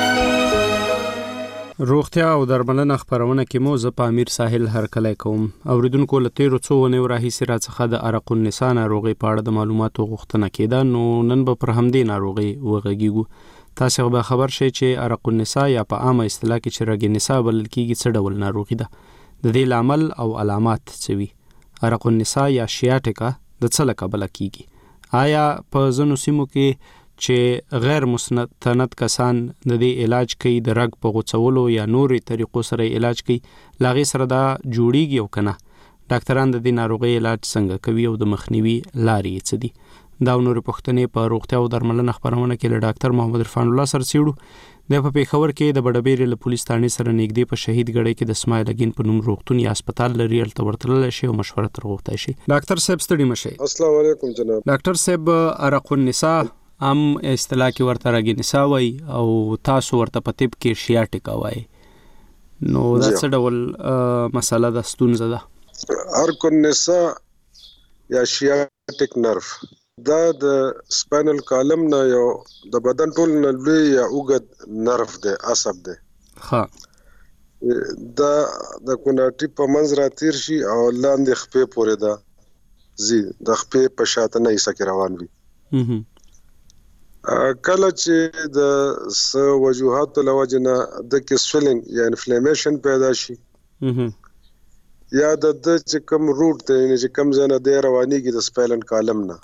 روغتیا او درملنه خبرونه کې مو ز پامیر ساحل هر کله کوم. اوریدونکو له تیرو څو ونیو راهیسې راڅخه د عرق النساء ناروغي په اړه د معلوماتو غوښتنه کېده، نو نن به پر همدې ناروغي وغږیږو. تاسو به خبر شئ چې عرق النساء یا په عامه اصطلاح کې چې رګ نساء بلل کېږي څه ډول ناروغي ده، د دې لامل او علامات څه وي. عرق النساء یا شیاټیکا د څه له کبله کېږي؟ آیا په ځینو سیمو کې چې غیر مستند کسان د دې علاج کوي د رګ په غوڅولو یا نورې طریقو سره علاج کوي، لاغې سره دا جوړیږي او کنه؟ ډاکټران د دې ناروغي علاج څنګه کوي او د مخنیوي لارې څه دي؟ دا نورې پوښتنې په روغتیا او درملنه خبرونه کې له ډاکټر محمد عرفان الله سره څېړو. د په پېښور کې د بډبېرې له پولیس تانې سره نږدې په شهید ګړۍ کې د اسماعیل اګین په نوم روغتون یا هسپتال لري، هلته ورتللی شي او مشوره تر غوښتی شي. ډاکټر صاحب ستړي مشئ. السلام علیکم جناب. ډاکټر صاحب عرق النساء ام اصطلاح کې ورته رګ نساء وایي او تاسو ورته په طب کې شیاټیکا وایي، نو دا څه ډول مسله ده، ستونزه ده؟ عرق النساء یا شیاټیک نرف دا د سپاینل کالم نه یو د بدن ټول نه لوی یا اوږد نرف دی، عصب دی. ها دا د کوناټي په منځ را تیر شي او لاندې خپې پورې ده زی د خپې په شاته نه حصہ کې روان وي. کله چې د س وجوهات له وجه نه د کې سویلنګ یا انفلیمیشن پیدا شي یا د د چې کوم روټ ته چې کوم ځای نه دی روانېږي د سپاینل کالم نه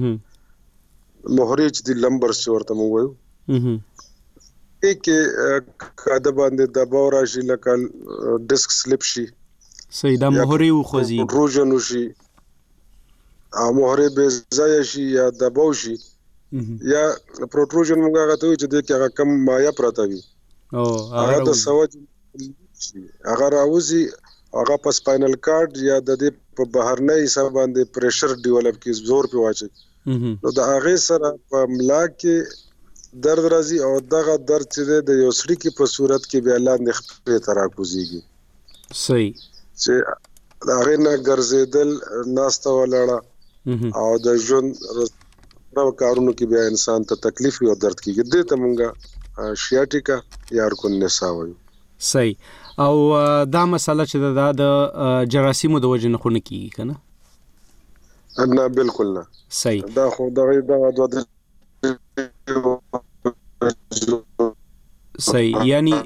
محریج دی لمبر چې ورته موږ وایو، دې کې کاده باندې دباو راشي لکه ډسک سلیپ شي، صحیح دا محري وخوځي، پروژن وشي او محري بې ځایه شي یا دباو شي یا پروټروژن موږ هغه ته وایو چې د کې هغه کم مایع پراته وي او هغه د سوج هغه راوځي، هغه په سپاینل کارډ یا د دې په بهرنۍ حصہ باندې پریشر ډیولپ کی زور په واچي، نو د هغه سره په ملا کې درد راځي او دغه درد چې د یو سړي کې په صورت کې بیا لاندې خپې ته راکوزيږي. صحیح چې هغه نه ګرځیدل ناسته ولاړه او د ژوند نو کارونو کې بیا انسان ته تکلیف او درد کیږي، دې ته مونږه شیاټیکا یا عرق النساء وایو. صحیح. او دا مسله چې دا د جراثیمو د وجه نه خو نه کیږي کنه؟ نه بالکل نه. صحیح. دا خو دغه د دوه صحیح. یعنی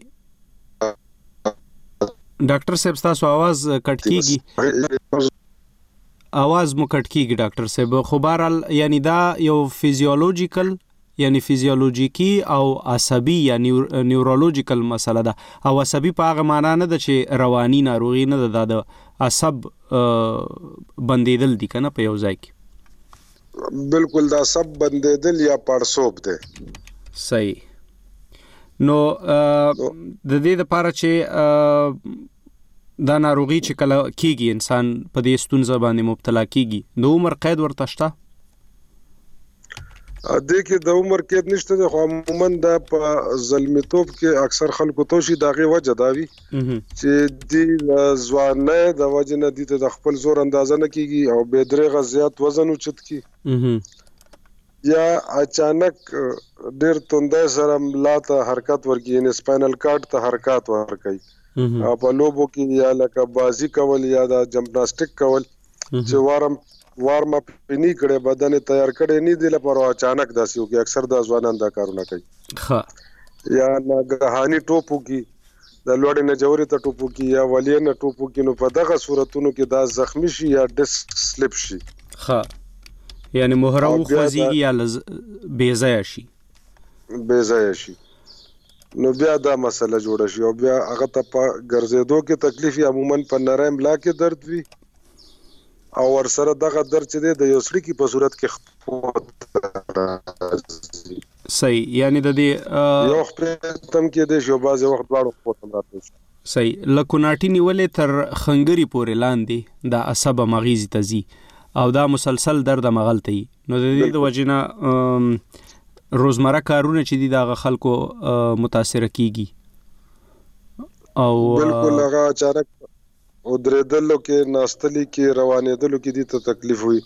ډاکټر صاحب تاسو आवाज کټ کیږي، आवाज مو کټ کیږي ډاکټر صاحب. خو بهرحال یعنی دا یو فیزیولوژیکل یعنی فیزیولوژیکی او عصبي یا نیورولوژیکل مسله ده، او عصبي په هغه معنا نه ده چې رواني ناروغي نه ده، د عصب بندیدل دي کنه په یو ځای کې. بالکل دا عصب بندیدل یا پړسوب ده. صحیح. نو د دې لپاره چې دا ناروغي چې کله کیږي انسان په دې ستونزه باندې مبتلا کیږي د عمر قید ورته شته؟ د کې د عمر قید نشته د خو عموما د په ظلمتوب کې اکثر خلکو ته شي دغه وجه دا وي چې د ځوانۍ د وجه نه دي ته د خپل زور اندازه نه کیږي او به درېغه زیات وزن اوچت کی یا اچانک ډېر توندې سره ملاته حرکت ورکی ان سپاینل کارډ ته حرکت ورکي او په لوبو کې یا لکه بازی کول یا د جمناستیک کول چې وارم وارم اپ پنی کړي بدن تیار کړي نه دی لپاره اچانک داسې وکي اکثر د ځوانان دا کارونه کوي ها یا ناګهاني ټوپو کې د لوړې نه جوړې ته ټوپو کې یا ولې نه ټوپو کې نو په دغه صورتونو کې دا زخمی شي یا ډیسک سلیپ شي ها یعنی مهره خوځيږي یا بې ځای شي بې ځای شي نو بیا دا مسله جوړه شي او بیا هغه ته په ګرځېدو کې تکلیف عموما په نرم ملا کې درد وي او ور سره دغه درد چې د یو سړي کې په صورت کې صحیح یعنی د دې یو ختم کې د شو بازي وخت واړو ختم راځي صحیح لکوناټی نیولې تر خنګري پورې لاندې د عصب مغیزي تزي او دا مسلسل درد مغلتي نو د دې د وجنه روزمره کارونه چې دي د خلکو متاثر کیږي او بالکل هغه اچانک او درېدلو کې ناستلی کې روانېدلو کې دي ته تکلیف وي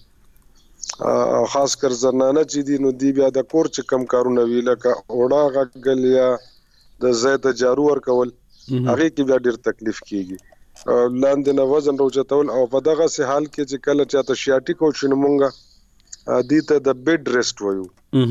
خاص کر زنانه چې دي نو دی بیا د کور چې کم کارونه وی لکه اوړه غږل یا د زیت جارو ور کول هغه کې بیا ډېر تکلیف کیږي لاندې نه وزن روچتول او په دغه سه حال کې چې کله چاته شیاټیک او شنمونګه دي ته د بیډ ریسټ وایو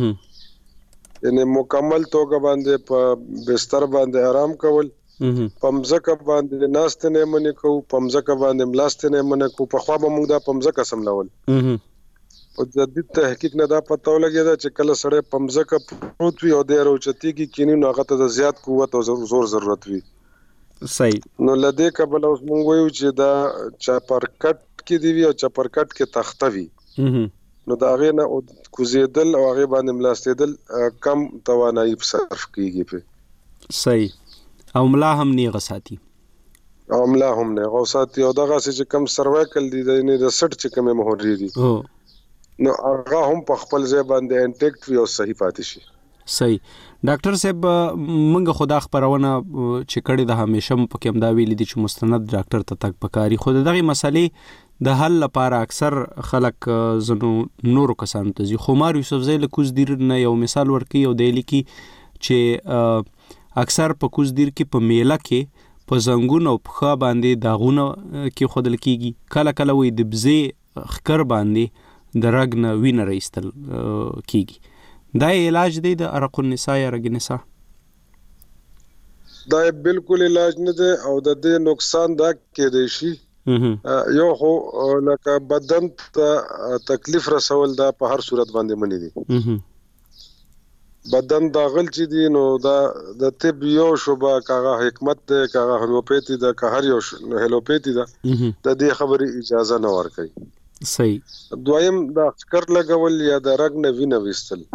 یعنی مکمل توګه باندې په بستر باندې آرام کول پمزکه باندې ناست نه منې کو پمزکه باندې ملاست نه منې کو په خوا به موږ دا پمزکه سملول او د دې تحقیق نه دا پته ولګی دا چې کله سړی پمزکه پروت وي او د روچتی کې کینی نو هغه ته د زیات قوت او زور ضرورت وي صحیح نو لدې قبل اوس موږ وایو چې دا چاپرکټ کې دی وی او چاپرکټ کې تخته وي نو دا هغه نه کوزیدل او هغه باندې ملاستېدل کم توانایي صرف کیږي په صحیح او ملا هم نه غساتی او ملا هم نه غساتی او دغه چې کم سروایکل دي د نه د سټ چې کم مهوري دي نو هغه هم په خپل ځای باندې انټیکټ وي او صحیح پاتې شي صحیح ډاکټر صاحب موږ خدا خبرونه چې کړي د همیشه په کوم دا ویل دي چې مستند ډاکټر ته تک پکاري خو دغه مسلې د حل لپاره اکثر خلک زنو نور کسان ته زی خمار یوسف زیل کوز دیر نه یو مثال ورکي او دیلی کی چې اکثر په کوز دیر کې په میله کې په زنګون او په خا باندې داغونه کې خودل کیږي کله کله وې د بزې خکر باندې د رګ نه وینه راستل کیږي دا علاج دی د عرق النساء یا رګ النساء دا بالکل علاج نه دی او د دې نقصان دا کېدای شي یو خو لکه بدن ته تکلیف رسول دا په هر صورت باندې منی دي بدن دا غل چې دي نو دا د طب یو شوبه کاغه حکمت ده کاغه هومیوپیتي ده که هر یو هلوپیتي ده د دې خبرې اجازه نه ورکړي صحیح دویم دا چکر لګول یا د رګ نه وینه وستل ا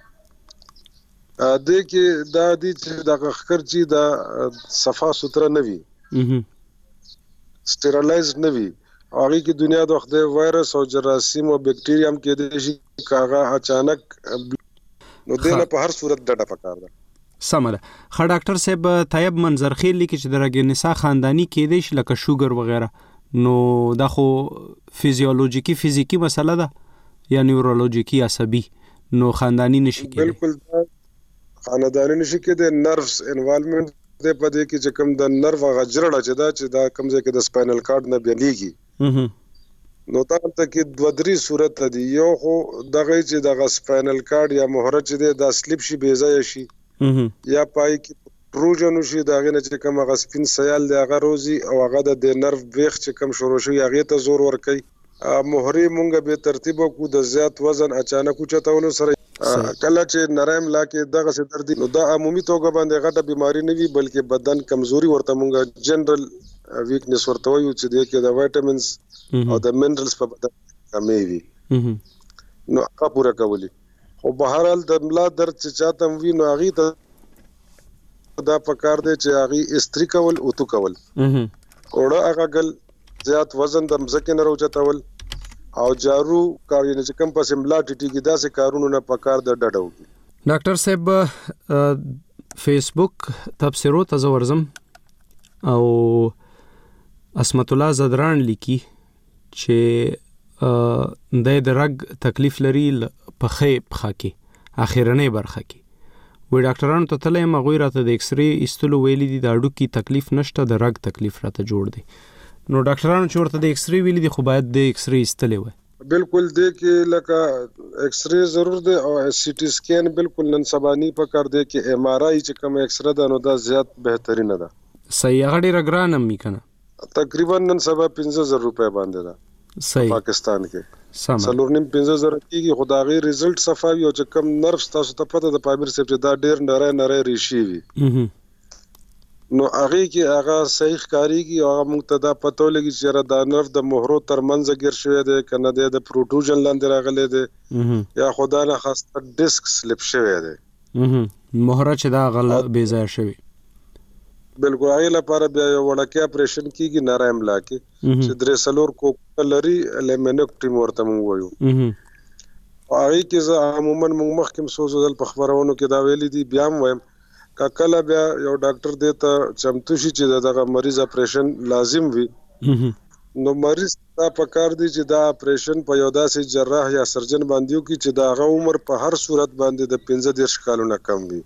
دې کې دا دي چې دا خکر چې دا صفا سوتره نه وي سټیرلایز نه وي هغه کې دنیا د وخت وایرس او جراثیم او بکټیریم کې د شي کاغه اچانک نو دنه په هر صورت ډډه پکار ده سمه ده خا ډاکټر صاحب طيب منظرخیل لیکي چې د رګ النساء خاندانی کې دي لکه شوګر وغیرہ نو دا خو فزیولوژیکی فزیکی مسله ده یا نیورولوژیکی عصبي نو خاندانی نشي کېږي بالکل خاندانی نشي کېږي نروس انوالومنت د پدې کې چې کوم د نرو غجرړه چې دا چې دا کوم ځای کې د سپاینل کارډ نه بیلیږي نو دا ته کې دوه درې صورت دي یو خو دغه چې د سپاینل کارډ یا مهره چې د سلیپ شي بې ځای شي یا پای کې پروژن شي داغه نه چې کوم غسپین سیال دی هغه روزي او هغه د نرو ویخ چې کوم شروع شي هغه ته زور ور کوي مهري مونږ به ترتیب کو د زیات وزن اچانک چتاولو سره کله چې نرایم لا کې دغه څه درد نو دا عمومي توګه باندې غټه بيماري نه وي بلکې بدن کمزوري ورته مونږ جنرال ویکنس ورته وایو چې د کې د وټامینز او د منرالز په بدن کمې وي نو هغه پوره کولی خو بهرحال د ملا درد چې چاته وی نو هغه ته دا پکار دی چې هغه استری کول او تو کول اوړه هغه ګل زیات وزن د مزکه نه راوچتول او جارو کار یې چې کم پس املا ټیټیږي دا سه کارونه نه پکار د ډډو ډاکټر صاحب فیسبوک تبصرو ته زورزم او اسمت الله زدران لیکي چې د درګ تکلیف لري په خې پخا کې اخیرنه برخه کې وی ډاکټرانو ته تلې مغوی راته د ایکس ری استلو ویلي دي د اډو کې تکلیف نشته د رګ تکلیف راته جوړ دی نو ډاکټرانو چې ورته د ایکس ری ویلي دي خو باید د ایکس ری استلې وي بالکل دی کې لکه ایکس ری ضرور دی او سی ټی سکین بالکل نن سبانی په کار دی کې ایم آر آی چې کوم ایکس ری ده نو دا زیات بهترینه ده صحیح غړي رګرانم میکنه تقریبا نن سبا پنځه زره روپے باندې ده صحیح پاکستان کې څلور نیم پنځه زره کېږي خدای ریزلټ صفاوي او چې کم نرفز تاسو ته پته د پامیر سپ چې دا ډیر نری نری ریشي وي نو هغه کې هغه صحیح ښکاریږي او هغه موږ ته دا پته لګي چې دا نرف د مهرو ترمنځ ګر شوی دی کنه د پروټروژن لاندې راغلی دی یا خدای نه خاصه ډیسک سلیپ شوی دی مهره چې دا غل بے ځای شوی بالکل هغه لپاره بیا یو وړکه اپریشن کیږي نرایم لا کې چې درې سلور کو لري لیمنوکټیم ورته مونږ وایو هغه کې زه عموما مونږ مخکې سوزل په خبرونو کې دا ویلي دي بیا وایم کله بیا یو ډاکټر دی ته چمتو شي چې دغه مریض اپریشن لازم وي نو مریض دا پکار دی چې دا اپریشن په یو داسې جراح یا سرجن باندې وکړي چې دا غو عمر په هر صورت باندې د پنځه دېرش کالو نه کم وي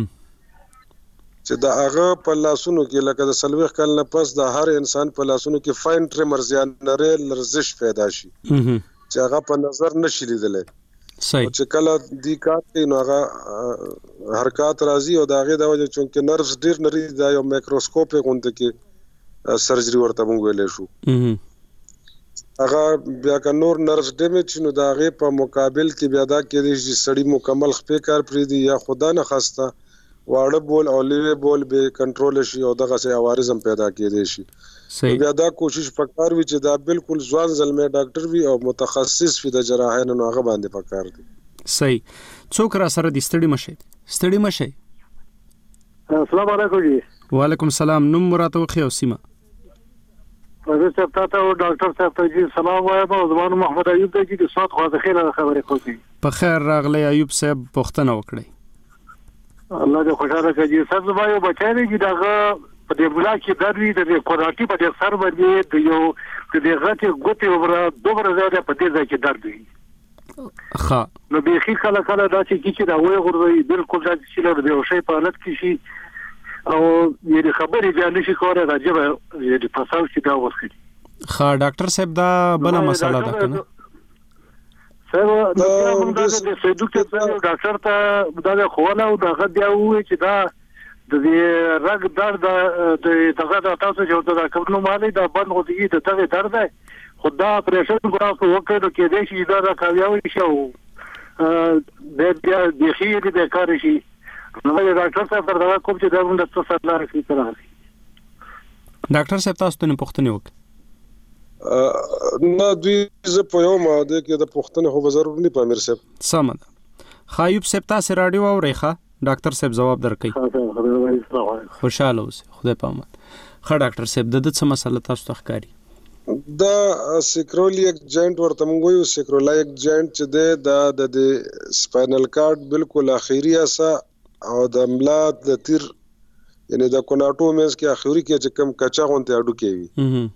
چې دا هغه په لاسونو کې لکه د سلويخ کال نه پس د هر انسان په لاسونو کې فاین ټریمرز یا نری لرزش پیدا شي چې هغه په نظر نشي لیدل صحیح چې کله دی کار کوي نو هغه حرکت راځي او دا غي د وجه چې نرفز ډیر نری دا یو مایکروسکوپ غونډه کې سرجری ورته مونږ ویلې شو هغه بیا که نور نرفز ډیمیج نو دا غي په مقابل کې بیا دا کې دي چې سړی مکمل خپې کار پرې دی یا خدا نه خواسته واړه بول او لیوه بول به کنټرول شي او دغه سه عوارض هم پیدا کېدي شي بیا دا کوشش پکار وی چې دا بالکل ځوان زلمه ډاکټر وي او متخصص وي د جراحۍ نه هغه باندې پکار دي صحیح څوک را سره د ستړي مشه ستړي مشه السلام علیکم جی وعلیکم السلام نوم مراته خو او سیمه زه صاحب ته او ډاکټر صاحب ته جی سلام وایم او زما محمد ایوب ته چې د صوت خو ځخیره خبرې کوي په خیر راغلی ایوب صاحب پښتنه وکړي الله دې خوشاله کړي صاحب زما یو بچی دی چې دغه په دې بلا کې د دې د کوراټي په دې سر باندې د یو د دې غټي ګوتې وبره دوبره زیاده په دې ځای کې درد وي ښه نو به خې کله کله دا چې کیږي دا وای غوړوي بالکل دا چې له دې شی په حالت کې شي او یې خبرې بیا نشي کولای راځي یې په تاسو چې دا وکړي ښه ډاکټر صاحب دا بل مسله ده کنه سره دا موږ د سېدوکټ ډاکټر ته دا خوانه او دا غدیا وې چې دا د دې رګ درد د دغه د تاسو چې دا کوم مالي دا بند غوږی د دغه درد خدا پرېشر ګراف وکړو کې دې شي دا راکاوي شو د دې د خیر د کار شي نو ډاکټر صاحب پر دا کوم چې دا موږ د څه لاره کې تر ډاکټر صاحب تاسو ته پوښتنه وکړه نه دوی زه په یو ماده کې د پوښتنه خو ضرور نه پامیر صاحب سم ده خایوب صاحب تاسو رادیو اورئ ډاکټر صاحب جواب درکړي خوشاله اوسئ خدای پامت خا ډاکټر صاحب د څه مسله تاسو ته ښکاری دا سیکرولیک جاینټ ورته موږ وایو سیکرولیک جاینټ چې د د سپاینل کارډ بالکل اخیری اسا او د ملا د تیر یعنی د کوناټو مېز کې اخیری کې چې کم کچا غونته اډو کې وي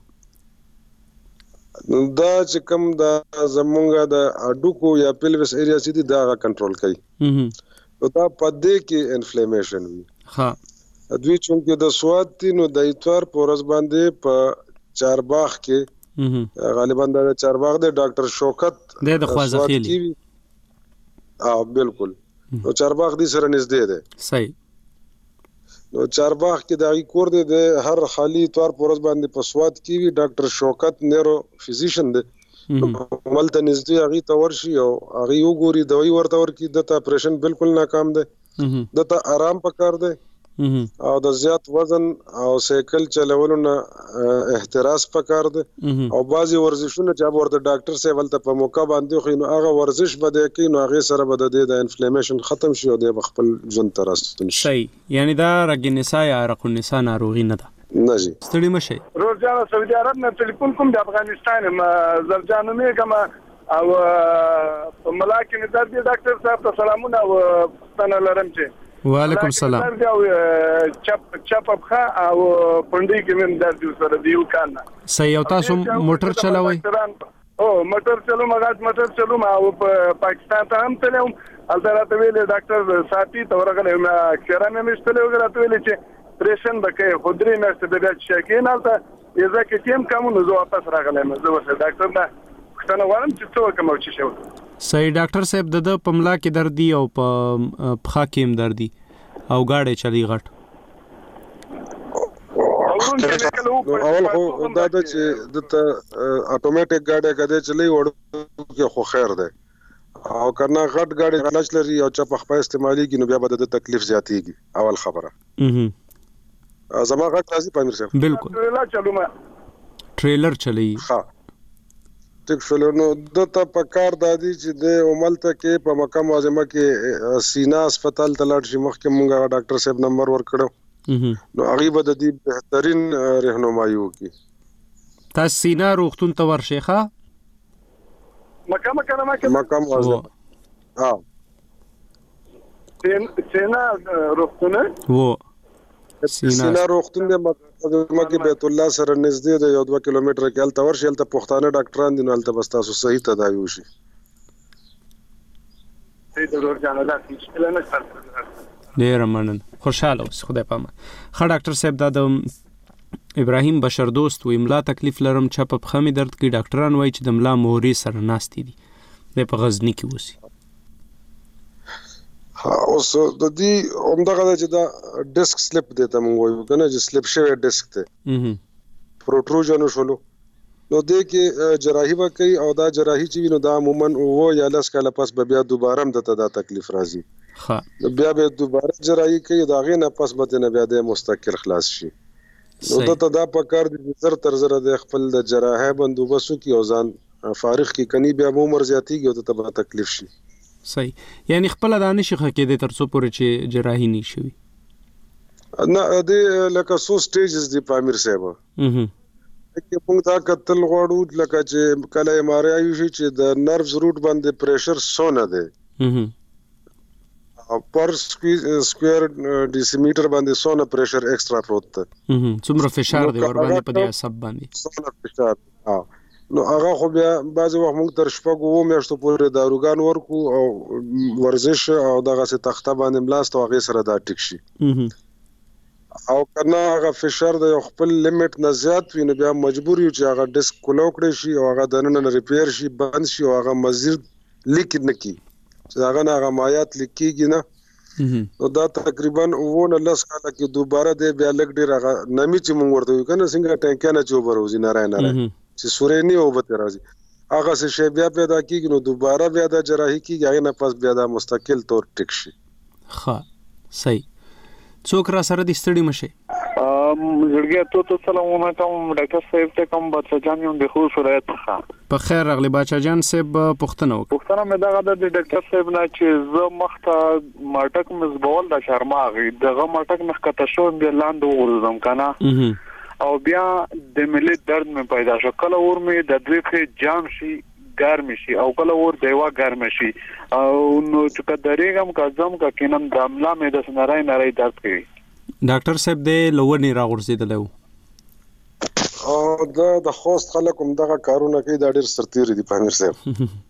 دا چې کم د زمونږه د اډو کو یا پیلوس ایریا سي دي دا کنټرول کوي او دا پدې کې انفلیمیشن وي ها دوی چې د سواد تینو د ایتوار پورز باندې په چارباغ کې غالبا د چارباغ د ډاکټر شوکت د خوازخیلی اه بالکل نو چارباغ دي سره نږدې ده صحیح نو چارباغ کې د کور د هر خالی ایتوار پورز باندې په سواد کې وی ډاکټر شوکت نیرو فزیشن ده ملته نږدې هغه ته ورشي او هغه یو ګوري دوی ورته ورکی د اپریشن بالکل ناکام ده دته آرام پکار ده او د زیات وزن او سایکل چلولو نه احتراز پکار دی او بعضی ورزشونه چې ورته ډاکټر صاحب ولته په موقع باندې خو نو هغه ورزش بده کوي نو هغه سره بده د انفلیمیشن ختم شي او د خپل ژوند ترستون شي. صحیح، یعنی دا رګ نساء یا عرق النساء ناروغي نه ده. نه جی ستړي مشي. روزانه سعودي عرب نه ټلیفون کوم د افغانستان زرجانو می کوم او ملاکی نه د ډاکټر صاحب ته سلامونه او ستنه لرم چې وعلیکم السلام. چپ چپ بخا او پندې کې من درد سره دیو کانا. صحیح، او تاسو موټر چلوئ؟ او موټر چلو مغاز موټر چلو ما او پاکستان ته هم تلم البته ویل ډاکټر ساتي تورغله ما کړه مې مشتله وګړه ویل چې پریشن بکې خودري مې ست د شکین البته اذا کې تیم کوم نو زه واپس راغلم زه وسه ډاکټر دا څنګه وارم چې څه کوم چې شو. صحیح ډاکټر صاحب د پملا کې دردي او په پخا کې هم دردي او گاډي چلی غټ. اول خو دا د چې د اتوماتیک گاډي کده چلی وړو کې خو خیر ده او کنه غټ گاډي غلط لري او چې په خپل استعمالي کې نو بیا به د تکلیف زیاتېږي اول خبره. اها زما غټ راځي پامیر صاحب. بالکل ټریلر چلو ما ټریلر چلی. ها ټیک شول نو د ته په کار دادی چې د عملته کې په مکه معظمه کې سینا هسپتال ته لاړ شي مخکې مونږه ډاکټر صاحب نمبر ورکړو نو هغه به د دې بهترین راهنمایي وکړي. تاسو سینا روغتون ته ورشئ ښه مکه مکه مکه مکه معظمه ها سینا روغتون وو سینا روغتون د مکه بیت الله سره نږدې د یو دوه کیلومتر کې ال تور شل ته پښتانه ډاکټران دي نو ال تاسو تاسو صحیح تداوی وشي. ډیر مننه، خوشاله اوس، خدای پامه. ښه ډاکټر صاحب دا د ابراهیم بشر دوست و املا تکلیف لرم چپ په خمي درد کې ډاکټران وایي چې د املا موري سره ناستې دي د په غزنی کې وسی. ها اوس د دې همدغه چې دا ډیسک سلیپ دی ته مونږ وایو کنه چې سلیپ شوی ډیسک ته پروټروژن شولو نو دې کې جراحي وکي او دا جراحي چې نو دا عموما وو یا لاس کاله پس به بیا دوباره هم د دا تکلیف راځي. ها بیا به دوباره جراحي کوي دا غي نه پس به نه بیا د مستقل خلاص شي. نو ته دا په کار دي زر تر زر د خپل د جراحي بندوبسو کې او ځان فارغ کی کني بیا عمر زیاتیږي او ته به تکلیف شي. صحیح، یعنی خپل دانش خکې د ترڅو پورې چې جراحي نه شي. نه د لکه سو سټیجز دی پامیر صاحب. اها کې موږ دا کتل غواړو لکه چې کله ایم آر آی شي چې د نروز روټ باندې پریشر سونه دی. اها پر سکوير ډیسیمیټر باندې سونه پریشر ایکسترا پروت ده. اها څومره فشار دی ور باندې په دې عصب باندې سونه فشار. ها نو هغه خو بیا بعضی وخت موږ تر شپږو و میاشتو پورې داروګان ورکو او ورزش او دغه څه تخته باندې ملاست او هغه سره دا ټیک شي. او کنه هغه فشار د خپل لیمټ نه زیات وي نو بیا مجبور یو چې هغه ډیسک کولو کړی شي او هغه د نن ریپیر شي بند شي او هغه مزید لیک نه کی چې هغه نه هغه مایات لیکيږي نه نو دا تقریبا وونه لاس کاله کې دوباره د بیا لګ ډیر هغه نمی چې مونږ ورته کنه څنګه ټانک نه چوبر وزي نه راي نه راي چې سورې نه او به راځي هغه څه شی بیا پیدا کیږي نو دوباره بیا د جراحي کیږي هغه نه پس بیا د مستقل تور ټیک شي. ها صحیح، څوک را سره د ستړي مشه ام زړګي ته ته سلام علیکم ډاکټر صاحب ته کوم بچا جان یم د خو شرایط ښه په خیر راغلی بچا جان صاحب پښتنه وک پښتنه مې دغه د ډاکټر صاحب نه چې زه مخته ماټک مزبول د شرماغي دغه ماټک مخ کته شو بیا لاندې ورزم کنه او بیا د ملي درد مې پیدا شو کله ور مې د دوی جام شي ګرم شي او کله ور دیوا ګرم شي او نو چې کدرېګم کزم کا کینم د املا مې د سنارای نارای درد کوي. ډاکټر صاحب دې لوونی راغورځیدل او دا د خوست خلک هم دغه کارونه کوي دا ډېر سرتیری دي پامیر صاحب.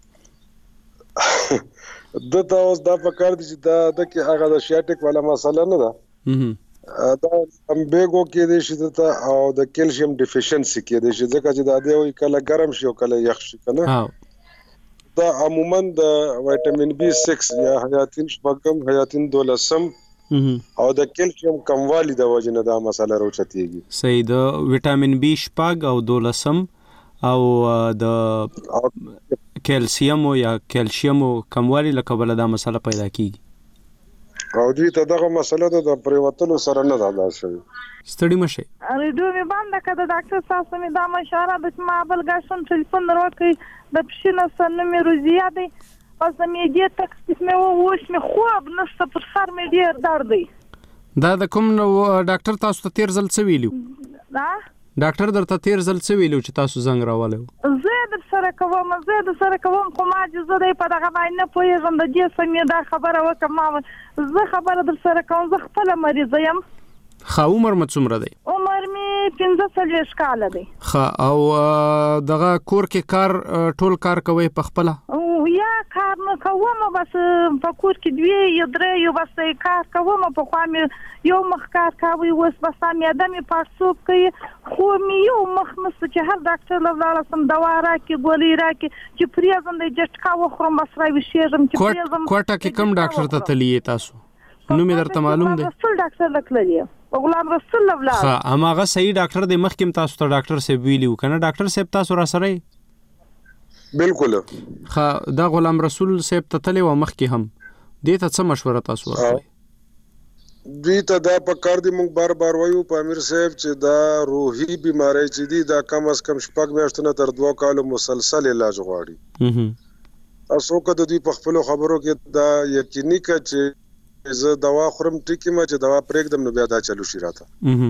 د تاسو دا په کار دي چې دا د کې هغه د شیاټیک والا مسله نه ده دا امبیګو کې د شي او د کیلشیم ډیفیشنسي کې د شي ځکه چې دا دی وی کله ګرم شي او کله یخ شي کنه دا عموما د وټامین بي سکس یا حیاتین شپږم حیاتین دولسم او د کیلشیم کموالی د وجه نه دا مسله راوچتيږي. صحیح، د وټامین بي شپږ او دولسم او د کیلشیم یا کیلشیم کموالی لکه بل دا مسله پیدا کیږي. او دوی ته دغه مسله د پریوتلو سره نه ده شوی. ستړي مشه ریډیو می باندې کړه ډاکټر صاحب سمې دا مشوره د ما بل غاښون ټلیفون وروکي د پښینه سن مې روزیا دی پس مې دې تک مې ووش مې خوب نشته پر سر مې ډیر درد دی. دا د کوم ډاکټر تاسو ته تیر ځل څه ویلو؟ دا ډاکټر درته تیر ځل څه ویلو چې تاسو زنګ راوالو؟ زه د سره کوم زه د سره کوم خو ما چې زه په دغه باندې نه پوهېږم د دې سمې دا خبره وکړم ما زه خبره در سره کوم زه خپل مریض یم. ښه عمر مو څومره دی؟ عمر مې پنځه څلوېښت کاله دی. ښه او دغه کور کې کار ټول کار کوئ په خپله؟ یا کار نه کوم بس په کور کې دوی یو درې یو بس کار کوم په خوا مې یو مخ کار کوي اوس بس مې دمې پړسوب کوي خو مې یو مخ نسته چې هر ډاکټر له لاړه سم دوا راکړي ګولۍ راکړي چې پریزم د جټکا وخورم بس راویشېږم چې پریزم. کوټه کې کوم ډاکټر ته تللی تاسو؟ نو مې درته معلوم دی. رسول ډاکټر لکللی غلام رسول الله. ښه هماغه صحیح ډاکټر دی مخکې تاسو ته ډاکټر صاحب ویلي و که نه ډاکټر صاحب تاسو را سره یې؟ بالکل. ښه دا غلام رسول صاحب ته تللی و مخکې هم دې ته څه مشوره تاسو ورکوئ؟ دوی ته دا په کار دی موږ بار بار وایو په امیر صاحب چې دا روحي بیماری چې دی دا کم از کم شپږ میاشتو نه تر دوه کالو مسلسل علاج غواړي. تاسو که د دوی په خپلو خبرو کې دا یقیني که چې زه دوا خورم ټیکې ما چې دوا پرېږدم نو بیا دا چلو شي راته.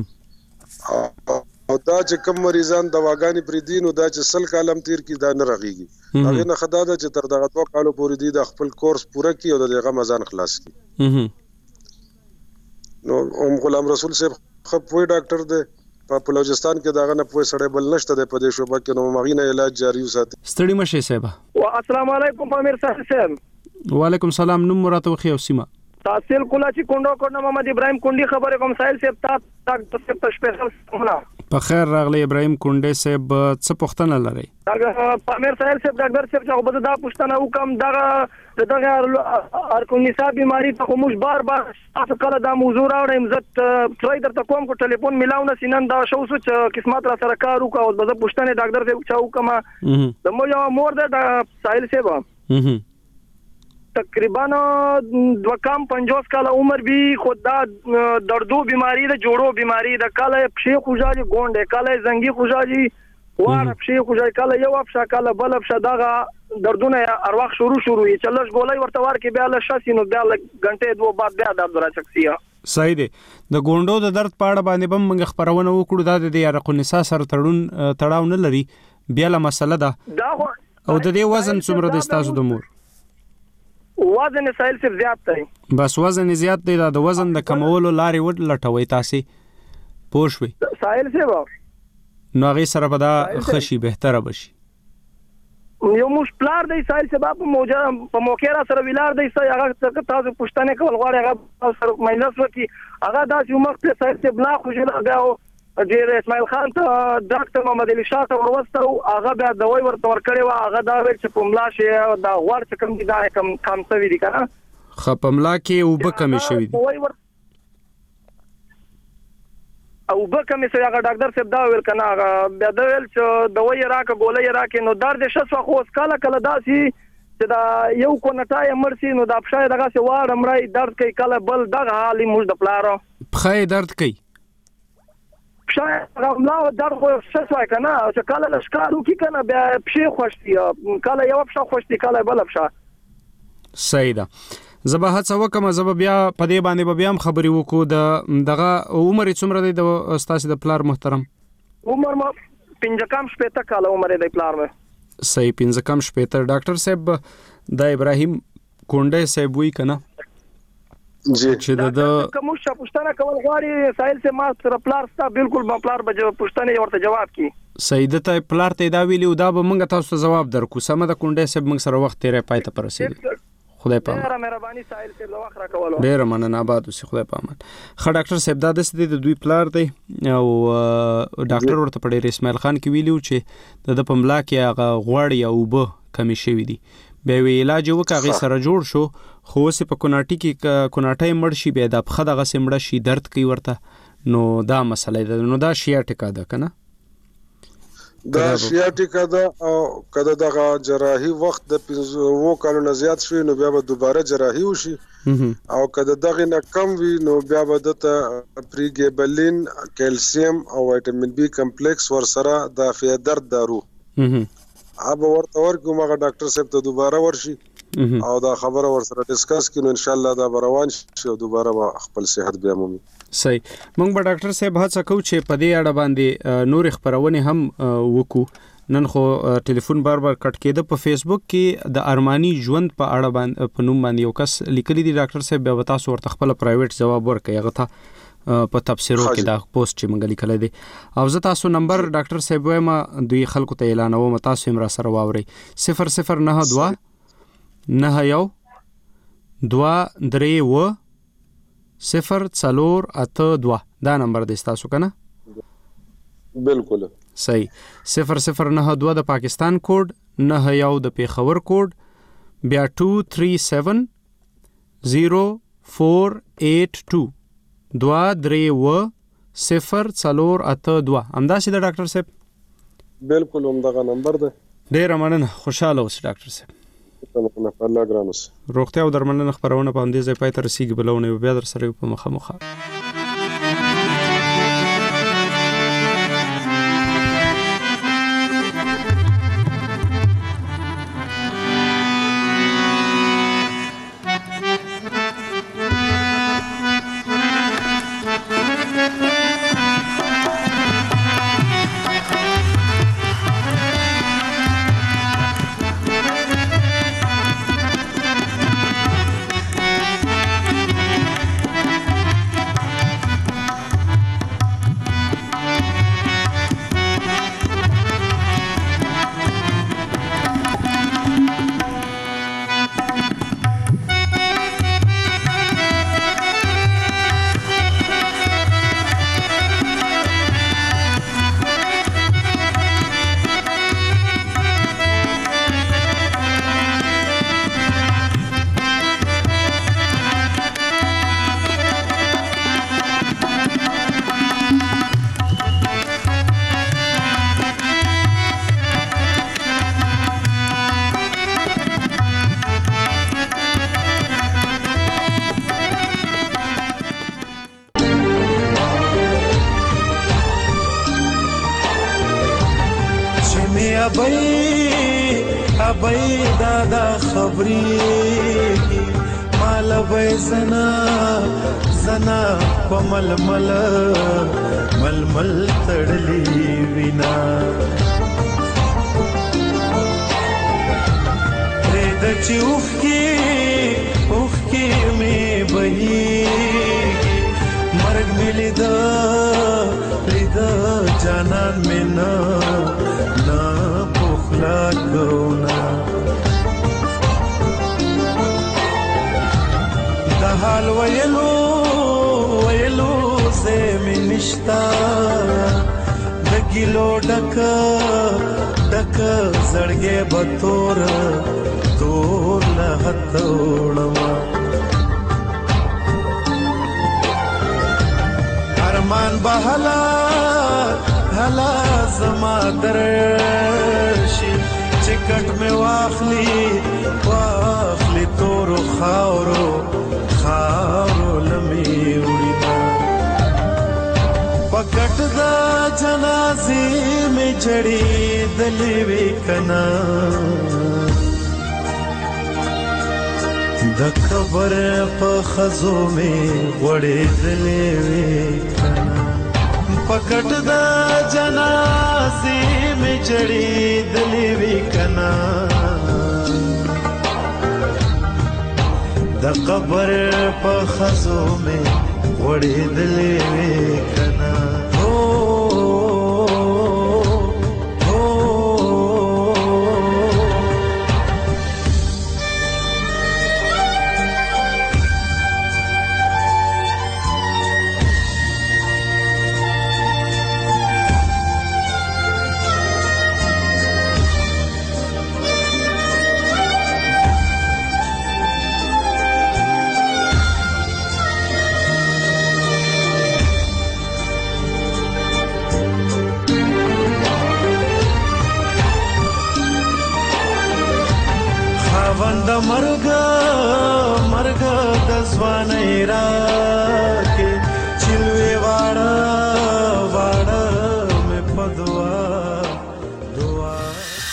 او دا چې کوم مریضان دواګانې پرېږدي نو دا چې سل کال هم تېر کړي دا نه رغېږي. هغې نه ښه دا ده چې تر دغه دوه کالو پورې دوی د خپل کورس پوره کړي او د هغه مزان خلاص کړي. نو ام غلام رسول صاحب ښه پوه ډاکټر دی په بلوچستان کې د هغه نه پوه سړی بل نشته دی په دې شعبه کې نو هغې نه علاج جاري وساتي. ستړي مشئ صاحبه. السلام علیکم امیر صاحب. وعلیکم سلام. نوم مو راته وښیئ او سیمه؟ تحصیل کولاچی کونډو کونډه محمد ابراهیم کونډي خبرې کوم سایل صاحب تا ډاکټر صاحب ته سپیشل سلامونه. په خیر راغلی ابراهیم کونډي صاحب څه پوښتنه لرئ؟ امیر سایل صاحب ډاکټر صاحب چې به دا پوښتنه وکم دغه دغه ارکونیسا بیماری ته موږ بار بار تاسو کله دا موضوع راوړم زت ترای درته کوم کو ټلیفون ملاو نه سینن دا شو چې قسمت را سره کار وکاو او به پوښتنه ډاکټر صاحب چا وکم د مو یو مور ده سایل صاحب تقریبا دو کم پنځوس کاله عمر بي خود دا دردو بیماری ده جوړو بیماری ده کله پښې خوځالي ګونډه کله زنګي خوځالي واره پښې خوځالي کله یو افشا کله بل افشا دغه دردونه ارواح شروع شروع یې چلش ګولای ورته ور کې بیا له شاسینو بیا له غنټه دوه بعد بیا درد راځي. صحیح دی. د ګونډو د درد پاړه باندې بم موږ خبرونه وکړو دا د ارقنسا سره تړون تړاو نه لري بیا له مسله ده او د دې وزن څومره د تاسو د مور؟ وزن سایل صاحب زیات دی. بس وزن زیات دی دا د وزن د کمولو لارې ور لټوي تاسو پوه شوي سایل صاحب نو هغه سره به دا خشي بهتره بشي. یو مش پلار دی سایل صاحب په موجه په موقع را سره ویلار دی سای هغه تاسو پښتنه کول غواړي هغه سره مینس وکي هغه داسې یو مخ ته سایل صاحب لا خو جلا غاو ډیر اسماعیل خان ته ډاکټر محمد علي شاه ته ورسته هغه بیا دوی ورته ورکړی و هغه دا ویل چې پملا شي دا غوړ چې کوم دي دا کم کم څه وی دي کنه خ پملا کې او به کمی شوی دي او به کمی سره هغه ډاکټر صاحب دا ویل کنه هغه بیا دا ویل چې دوی راکه ګولې راکه نو درد شسو خو کله کله داسي چې دا یو کونټای مرسي نو دا پښه دغه سي واړ مړی درد کوي کله بل دغه حالي موږ د پلارو پښه درد کوي شاید غملاو در خو څه وای کنه چې کله لشکارو کې کنه بیا پښې خوشتي کله یو پښه خوشتي کله بل پښه. صحیح ده. زه به هڅه وکم زه بیا په دې باندې بیا هم خبرې وکړو د دغه عمر څومره دی د استاد د پلار محترم؟ عمر ما پنځه کم شپېته کاله عمر دی پلار مې. صحیح پنځه کم شپېته. ډاکټر صاحب د ابراهیم کونډه صاحب وی کنه جی چې د کوم څه پښتنه کول غواړي سایل سے ما سره پلار ستا بالکل ما پلار به پښتنه ورته جواب کی سید ته پلار ته دا ویلی او دا به موږ تاسو ته جواب درکو سم د کونډه سب موږ سره وخت تیرې پای ته پرسیدي. خدای پامان. ډیره مهرباني سایل سے لو اخره کولو. ډیره مننه آباد اوسې خدای پامان. خ ډاکټر صاحب دا د دوی پلار دی او ډاکټر ورته په ډیر اسماعیل خان کې ویلو چې د پملا کې هغه غوړ یا وبه کمی شوی دی به وی علاج وکړي سره جوړ شو خو سه په کوناټي کې کوناټي مړ شي به د خدای غ سمړه شي درد کوي ورته نو دا مسله ده نو دا شیا ټکا ده کنه دا سیاټیکا دا او کله دغه جراحي وخت د پنځه کالو نه زیات شوی نو بیا به دوباره جراحي وشي او کله دغه نه کم وي نو بیا به د پریګیبلین کیلشیم او وټامین بي کمپلیکس ورسره د فیا درد دارو اب ورته ورکو مګه ډاکټر صاحب ته دوباره ورشي او دا خبره ورسره ډیسکس کینو ان شاء الله دا روان شي او دوباره خپل صحت بیا مومي. صحیح. مونږ به ډاکټر صاحب هڅه کوو چې په دې اړه باندې نور خبرونه هم وکړو. نن خو ټلیفون بار بار کټ کېده. په فیسبوک کې د ارمانی ژوند په اړه باندې په نوم باندې یو کس لیکلی دی ډاکټر صاحب بیا تاسو ورته خپل پرایویټ جواب ورکړئ. هغه ته په تفسیرو کې دا پوسټ چې مونږ لیکلی دی او زه تاسو نمبر ډاکټر صاحب وایم دوی خلکو ته اعلانوم تاسو هم را سره واورئ. صفر صفر نه دوه نه یو دوه درې و صفر څلور اته دوه دا نمبر دی تاسو کنه؟ بالکل صحیح. صفر صفر نه دوه د پاکستان کوډ نه یو د پیښور کوډ بیا دو تین سبعه صفر چار اټ دو دوه درې و صفر څلور اته دوه همداسې د ډاکټر صاحب؟ بالکل همدغه نمبر دی. ډېره مننه. خوشاله اوسئ ډاکټر صاحب. الله ګرانوس. روغتیا او درملنه خبرونه په همدې ځای پای ته رسیږي. بلونه بیا در سره په مخه مخه. ځوان د مرګ مرګ د ځوانۍ راکې چلوي واړه واړه